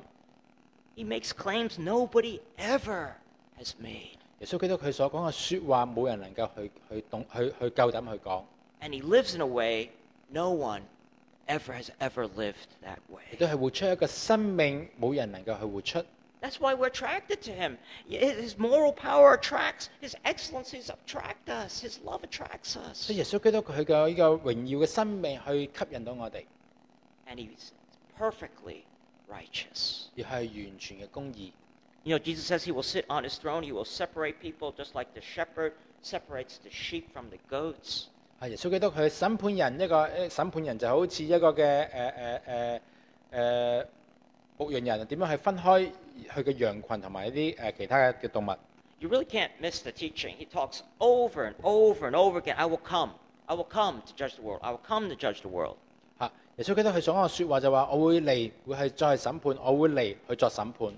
He makes claims nobody ever has made. 耶穌基督佢所講嘅説話，冇人能夠去夠膽去講。 And he lives in a way no one has ever lived that 亦 way. 都係活出一個生命，冇人能夠去活出。 That's why we're attracted to him. His moral power attracts, his excellencies attract us, his love attracts 所以 us. 耶穌基督佢嘅呢個榮耀嘅生命去吸引到我哋， And he's perfectly righteous. 亦係完全嘅公義。 Jesus says he will sit on his throne, he will separate people just like the shepherd separates the sheep from the goats. 耶穌基督佢審判人，一個審判人就好似一個嘅牧羊人，點樣去分開佢嘅羊群同埋一啲其他嘅動物。 You really can't miss the teaching. He talks over and over and over again. I will come to judge the world. I will come to judge the world. 耶穌基督佢所講嘅説話就話：我會嚟，會係再審判，我會嚟去作審判。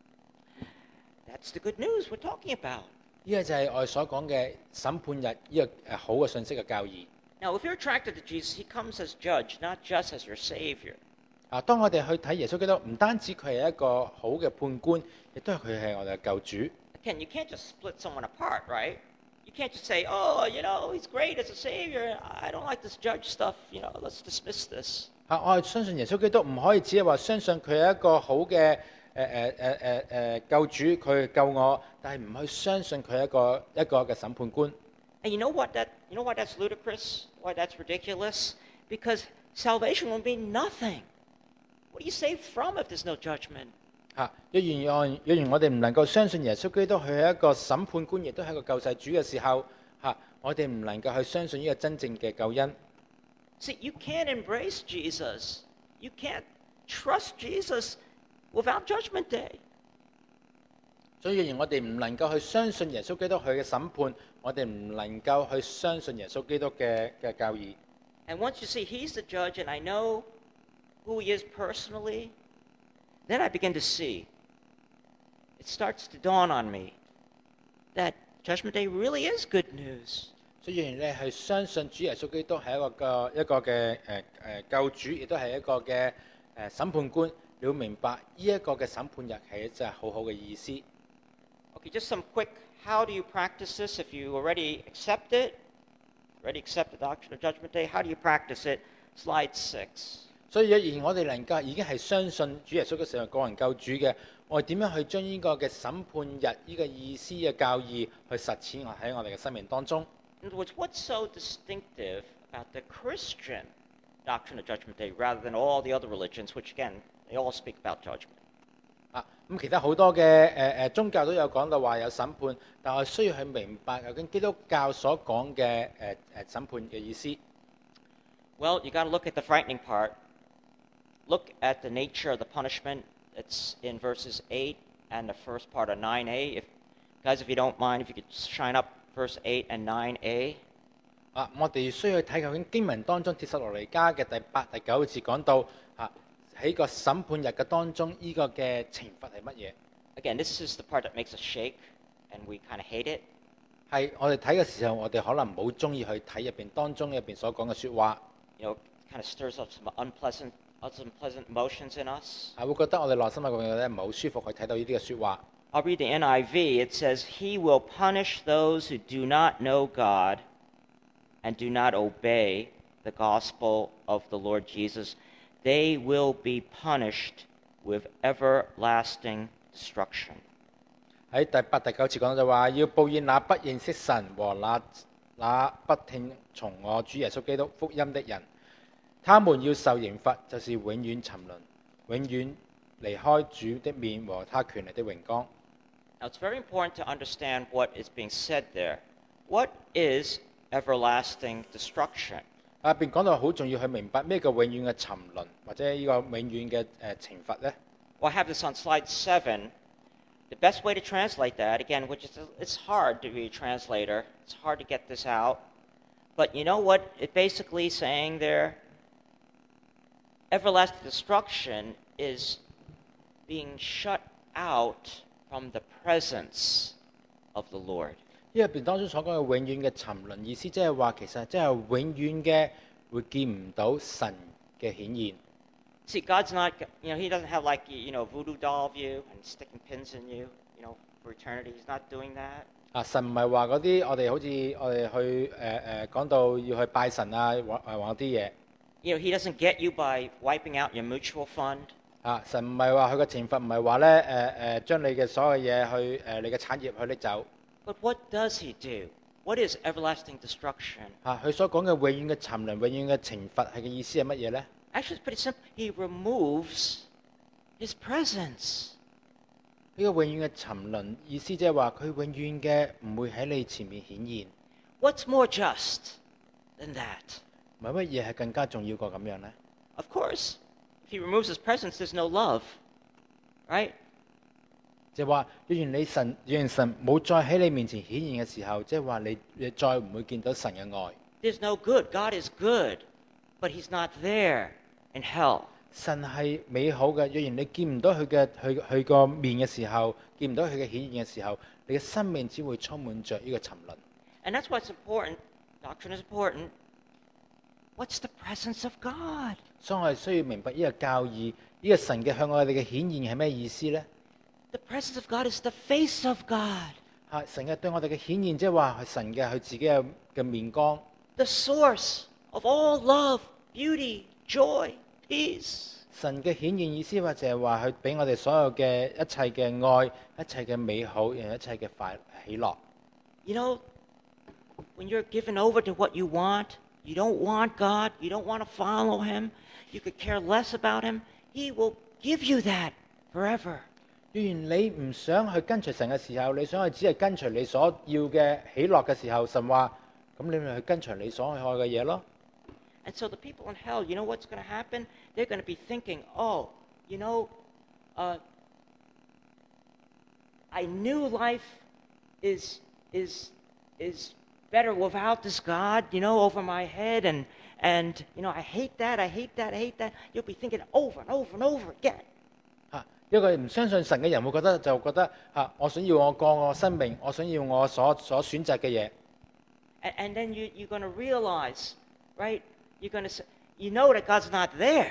That's the good news we're talking about. 呢個就係我哋所講嘅審判日呢個好嘅信息嘅教義。 Now, if you're attracted to Jesus, he comes as judge, not just as your savior. 當我哋去睇耶穌基督，唔單止佢係一個好嘅判官，亦都係佢係我哋嘅救主。 Again, you can't just split someone apart, right? You can't just say, oh, he's great as a savior. I don't like this judge stuff. Let's dismiss this. 我係相信耶穌基督，唔可以只係話相信佢係一個好嘅救主，佢救我，但係唔去相信佢係一個嘅審判官。 And you know why that's ludicrous? Why that's ridiculous? Because salvation will mean nothing. What are you saved from if there's no judgment? 若然我哋唔能夠相信耶穌基督佢係一個審判官，亦都係一個救世主嘅時候，我哋唔能夠去相信呢個真正嘅救恩。 See, you can't embrace Jesus. You can't trust Jesus without Judgment Day. 所以若然我哋唔能夠去相信耶穌基督佢嘅審判，我哋唔能夠去相信耶穌基督嘅教義。 And once you see He's the judge and I know who He is personally, then I begin to see. It starts to dawn on me that Judgment Day really is good news. 所以若然你係相信主耶穌基督係一個嘅救主，亦都係一個嘅審判官，你會明白呢一個嘅審判日係一隻好好嘅意思。 Okay, just some quick, how do you practice this if you already accept it? Already accept the doctrine of Judgment Day? How do you practice it? Slide 6. 所以若然我哋能夠已經係相信主耶穌嘅時候個人救主嘅，我哋點樣去將呢個嘅審判日呢個意思嘅教義去實踐喺我哋嘅生命當中？ In other words, what's so distinctive about the Christian doctrine of Judgment Day rather than all the other religions, which again, they all speak about judgment? 咁其他好多嘅宗教都有講到話有審判，但我需要去明白究竟基督教所講嘅審判嘅意思。 Well, you got to look at the frightening part. Look at the nature of the punishment. It's in verses 8 and the first part of 9a. Guys, if you don't mind, if you could shine up verse 8 and 9a. 我哋需要睇究竟經文當中帖撒羅尼迦嘅第8、第9節講到喺個審判日嘅當中，呢個嘅懲罰係乜嘢？ Again, this is the part that makes us shake, and we kind of hate it. 係我哋睇嘅時候，我哋可能唔好中意去睇入邊當中入邊所講嘅説話。 You know, it kind of stirs up some unpleasant emotions in us. 會覺得我哋內心裏邊咧唔係好舒服去睇到呢啲嘅説話。 I'll read the NIV. It says, He will punish those who do not know God and do not obey the gospel of the Lord Jesus. They will be punished with everlasting destruction. 喺第8、第9節講到就話，要報應那不認識神和那不聽從我主耶穌基督福音的人，他們要受刑罰，就是永遠沉淪，永遠離開主的面和他權力的榮光。 Now, it's very important to understand what is being said there. What is everlasting destruction? 入邊講到好重要去明白咩叫永遠嘅沉淪，或者呢個永遠嘅懲罰呢？ Well, I have this on slide 7. The best way to translate that, again, which is it's hard to be a translator. It's hard to get this out. But you know what it basically saying there? Everlasting destruction is being shut out from the presence of the Lord. 呢入邊當中所講嘅永遠嘅沉淪，意思即係話其實即係永遠嘅會見唔到神嘅顯現。 See, God's not, He doesn't have like, voodoo doll of you and sticking pins in you, for eternity. He's not doing that. 神唔係話嗰啲我哋好似我哋去講到要去拜神話啲嘢。 He doesn't get you by wiping out your mutual fund. 神唔係話佢嘅懲罰唔係話咧將你嘅所有嘢去你嘅產業去拎走。 But what does He do? What is everlasting destruction? 佢所講嘅永遠嘅沉淪、永遠嘅懲罰係嘅意思係乜嘢咧？ Actually, it's pretty simple. He removes His presence. 呢個永遠嘅沉淪意思即係話佢永遠嘅唔會喺你前面顯現。 What's more just than that? 唔係乜嘢係更加重要過咁樣咧？ Of course, if He removes His presence, there's no love, right? 即係話，若然神冇再喺你面前顯現嘅時候，即係話你再唔會見到神嘅愛。 There's no good. God is good, but He's not there in hell. 神係美好嘅，若然你見唔到佢個面嘅時候，見唔到佢嘅顯現嘅時候，你嘅生命只會充滿着呢個沉淪。 And that's why it's important. Doctrine is important. What's the presence of God? 所以我哋需要明白呢個教義，呢個神嘅向我哋嘅顯現係咩意思咧？ The presence of God is the face of God. 神嘅對我哋嘅顯現，即係話係神嘅佢自己嘅面光。 The source of all love, beauty, joy, peace. 神嘅顯現意思或者係話佢俾我哋所有嘅一切嘅愛、一切嘅美好，然後一切嘅喜樂。 When you're given over to what you want, you don't want God, you don't want to follow Him, you could care less about Him, He will give you that forever. 若然你唔想去跟隨神嘅時候，你想去只係跟隨你所要嘅喜樂嘅時候，神話咁你咪去跟隨你所愛嘅嘢咯。 And so the people in hell, you know what's going to happen? They're going to be thinking, oh, you know, I knew life is better without this God, you know, over my head, and you know, I hate that. You'll be thinking over and over and over again. 一個唔相信神嘅人會覺得我想要我過我生命，我想要我所選擇嘅嘢。 And then you're going to realize, right? You're going to say, you know that God's not there.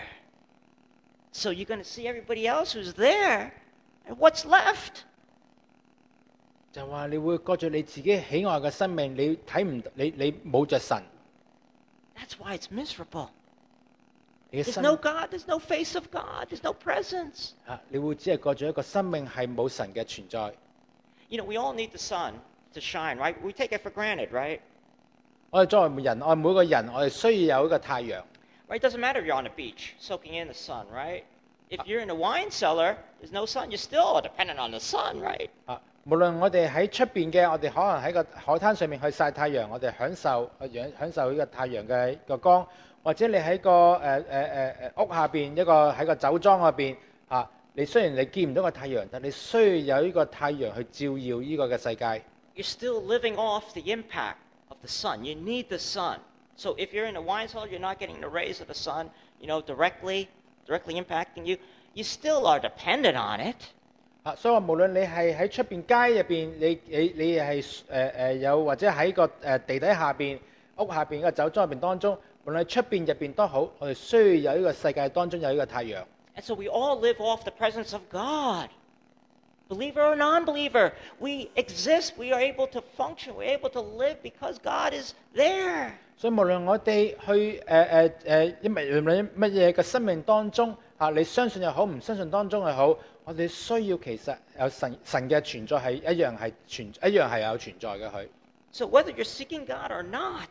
So you're going to see everybody else who's there, and what's left? 就話你會過住你自己喜愛嘅生命，你睇唔你冇着神， That's why it's miserable. 你嘅 There's 生 no God, there's no face of God, there's no presence. 你會只係過住一個生命係冇神嘅存在。 You know, we all need the sun to shine, right? We take it for granted, right? 我哋作為人，我哋每個人，我哋需要有一個太陽。 Right? It doesn't matter if you're on the beach, soaking in the sun, right? If you're in a wine cellar, there's no sun, you're still dependent on the sun, right? 無論我哋喺出邊嘅，我哋可能喺個海灘上面去曬太陽，我哋享受呢個太陽嘅個光，或者你喺個屋下邊一個喺個酒莊入邊你雖然你見唔到個太陽，但你需要有呢個太陽去照耀呢個嘅世界。 You're still living off the impact of the sun. You need the sun. So if you're in a wine cellar, you're not getting the rays of the sun, you know, directly impacting you. You still are dependent on it. 所以話無論你係喺出邊街入邊，你係有或者喺個地底下邊、屋下邊個酒莊入邊當中，無論喺出邊入邊都好，我哋需要有呢個世界當中有呢個太陽。 And so we all live off the presence of God. Believer or non-believer, we exist, we are able to function, we're able to live because God is there. 所以無論我哋去因為乜嘢嘅生命當中你相信又好，唔相信當中又好，我哋需要其實有神嘅存在係一樣係有存在嘅佢。 So whether you're seeking God or not,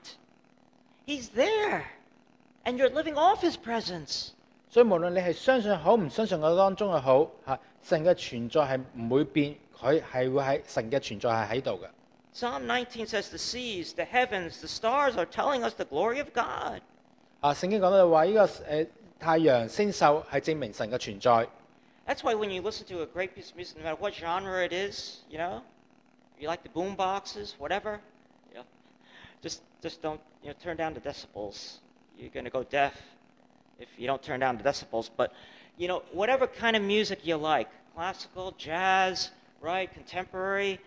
He's there, and you're living off His presence. 所以無論你係相信又好，唔相信嘅當中又好神嘅存在係唔會變，佢係會喺神嘅存在係喺度嘅。 Psalm 19 says the seas, the heavens, the stars are telling us the glory of God. 聖經講到話呢個太陽星宿係證明神嘅存在。 That's why when you listen to a great piece of music, no matter what genre it is, you know, if you like the boom boxes, whatever, you know, just don't, you know, turn down the decibels. You're going to go deaf if you don't turn down the decibels. But, you know, whatever kind of music you like, classical, jazz, right, contemporary,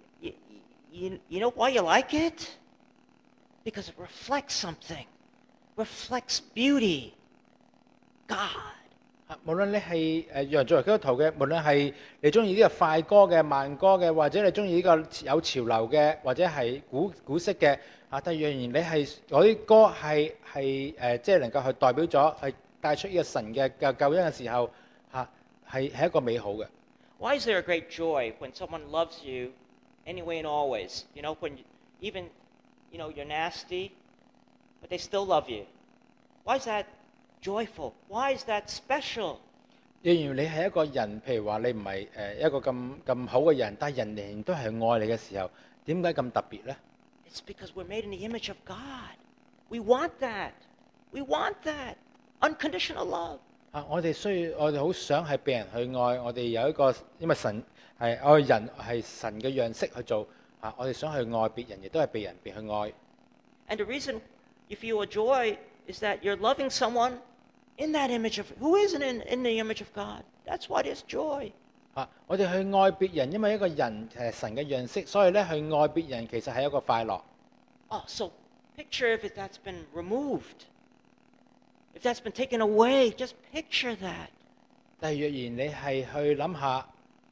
you know why you like it? Because it reflects something, reflects beauty, God. 無論你係讓作為基督徒嘅，無論係你中意呢個快歌嘅、慢歌嘅，或者你中意呢個有潮流嘅，或者係古式嘅但若然你係嗰啲歌係即係能夠去代表咗，係帶出呢個神嘅救恩嘅時候係一個美好嘅。 Why is there a great joy when someone loves you anyway and always? You know, when even, you know, you're nasty, but they still love you. Why is that joyful? Why is that special? 若然你係一個人，譬如話你唔係一個咁好嘅人，但係人仍然都係愛你嘅時候，點解咁特別呢？ It's because we're made in the image of God. We want that. We want that. Unconditional love. 我哋好想係被人去愛，我哋有一個，因為神係愛人係神嘅樣式去做我哋想去愛別人，亦都係被人去愛。 And the reason you feel a joy is that you're loving someone in that image of who isn't in the image of God. That's why there's joy. 我哋去愛別人，因為一個人係神嘅樣式，所以咧去愛別人其實係一個快樂。 Oh, so picture if that's been removed. If that's been taken away, just picture that. 但係若然你係去諗下，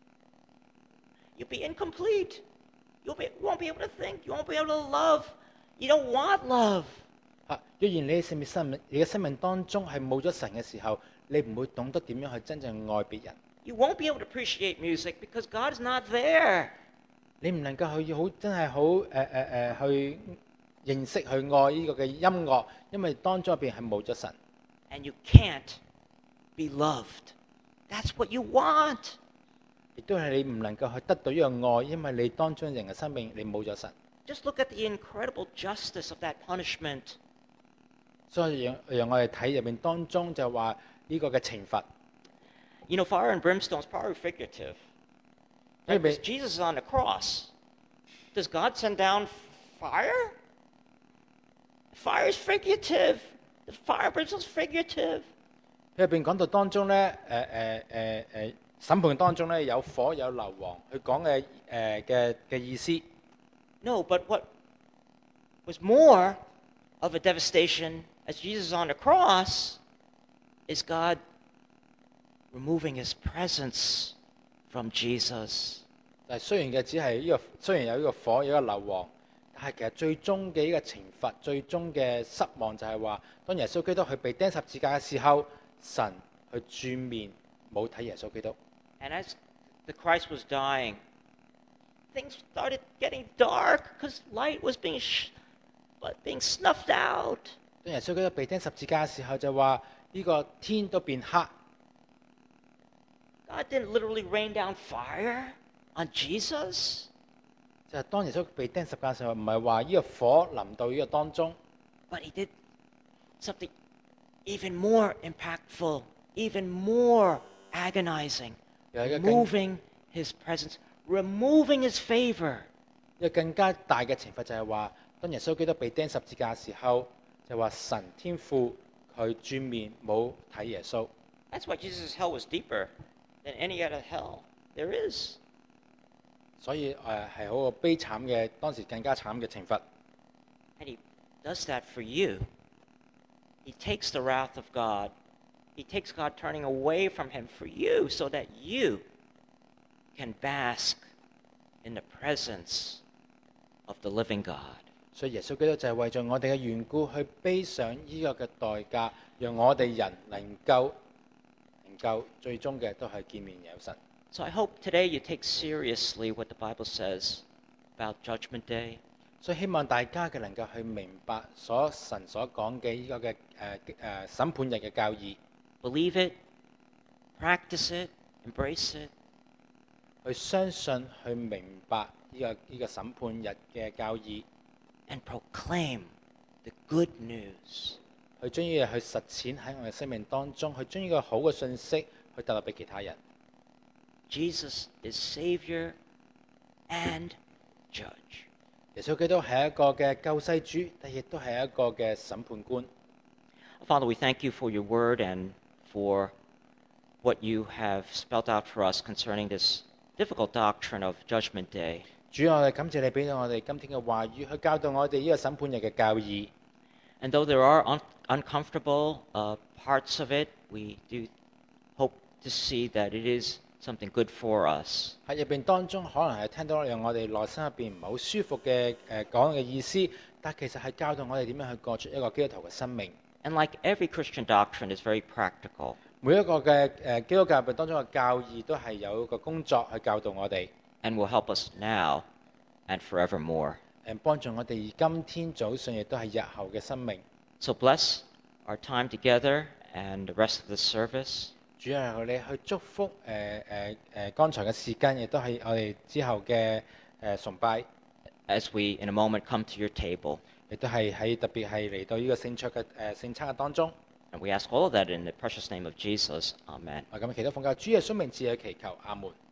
You'll be incomplete. You won't be able to think. You won't be able to love. You don't want love. 若然你嘅生命當中係冇咗神嘅時候，你唔會懂得點樣去真正愛別人。 You won't be able to appreciate music because God is not there. 你唔能夠去真係好去認識去愛呢個嘅音樂，因為當中入邊係冇咗神， and you can't be loved. That's what you want. 亦都係你唔能夠去得到呢個愛，因為你當中人嘅生命你冇咗神。 Just look at the incredible justice of that punishment. 所以讓我哋睇入邊當中就話呢個嘅懲罰， You know, fire and brimstone is probably figurative. Right? Maybe. Because Jesus is on the cross. Does God send down fire? Fire is figurative. The fire and brimstone is figurative. 佢入邊講到當中咧，審判當中咧有火有硫磺，佢講嘅意思。 No, but what was more of a devastation as Jesus is on the cross is God removing his presence from Jesus. 但係雖然嘅只係呢個，雖然有呢個火有一個硫磺，但係其實最終嘅呢個懲罰，最終嘅失望就係話，當耶穌基督佢被釘十字架嘅時候，神去轉面冇睇耶穌基督。 And as the Christ was dying, things started getting dark because light was being snuffed out. 當耶穌基督被釘十字架嘅時候，就話呢個天都變黑。 God didn't literally rain down fire on Jesus. 就係當耶穌被釘十字架嘅時候，唔係話呢個火臨到呢個當中， But he did something even more impactful, even more agonizing, 有一個更 removing his presence, removing his favor. 一個更加大嘅懲罰就係話，當耶穌基督被釘十字架嘅時候，就話神天父佢轉面冇睇耶穌。 That's why Jesus' hell was deeper than any other hell there is. 所以係好個悲慘嘅，當時更加慘嘅懲罰。 And he does that for you. He takes the wrath of God. He takes God turning away from him for you so that you can bask in the presence of the living God. 所以耶穌基督就係為咗我哋嘅緣故去背上呢個嘅代價，讓我哋人能夠最終嘅都係見面有神。 So I hope today you take seriously what the Bible says about Judgment Day. 所以希望大家嘅能夠去明白神所講嘅呢個嘅審判日嘅教義， Believe it, practice it, embrace it, 去相信去明白呢個審判日嘅教義， and proclaim the good news. 去將呢嘢去實踐喺我哋生命當中，去將呢個好嘅信息去帶落俾其他人。 Jesus is Savior and Judge. 耶穌基督係一個嘅救世主，但亦都係一個嘅審判官。 Father, we thank you for your word and for what you have spelled out for us concerning this difficult doctrine of Judgment Day. 主，我哋感謝你俾到我哋今天嘅話語，去教導我哋呢個審判日嘅教義。 And though there are uncomfortable parts of it, we do hope to see that it is something good for us. 喺入邊當中，可能係聽到讓我哋內心入邊唔係好舒服嘅講嘅意思，但其實係教導我哋點樣去過出一個基督徒嘅生命。 And like every Christian doctrine, is very practical. 每一個嘅基督教入邊當中嘅教義都係有一個工作去教導我哋， And will help us now and forevermore. 幫助我哋今天早上亦都係日後嘅生命。 So bless our time together and the rest of the service. 主啊，你去祝福剛才嘅時間，亦都係我哋之後嘅崇拜， As we in a moment come to your table. 亦都係特別係嚟到呢個聖桌嘅聖餐嘅當中。 And we ask all of that in the precious name of Jesus. Amen. 咁祈禱奉教主耶穌名字去祈求，阿門。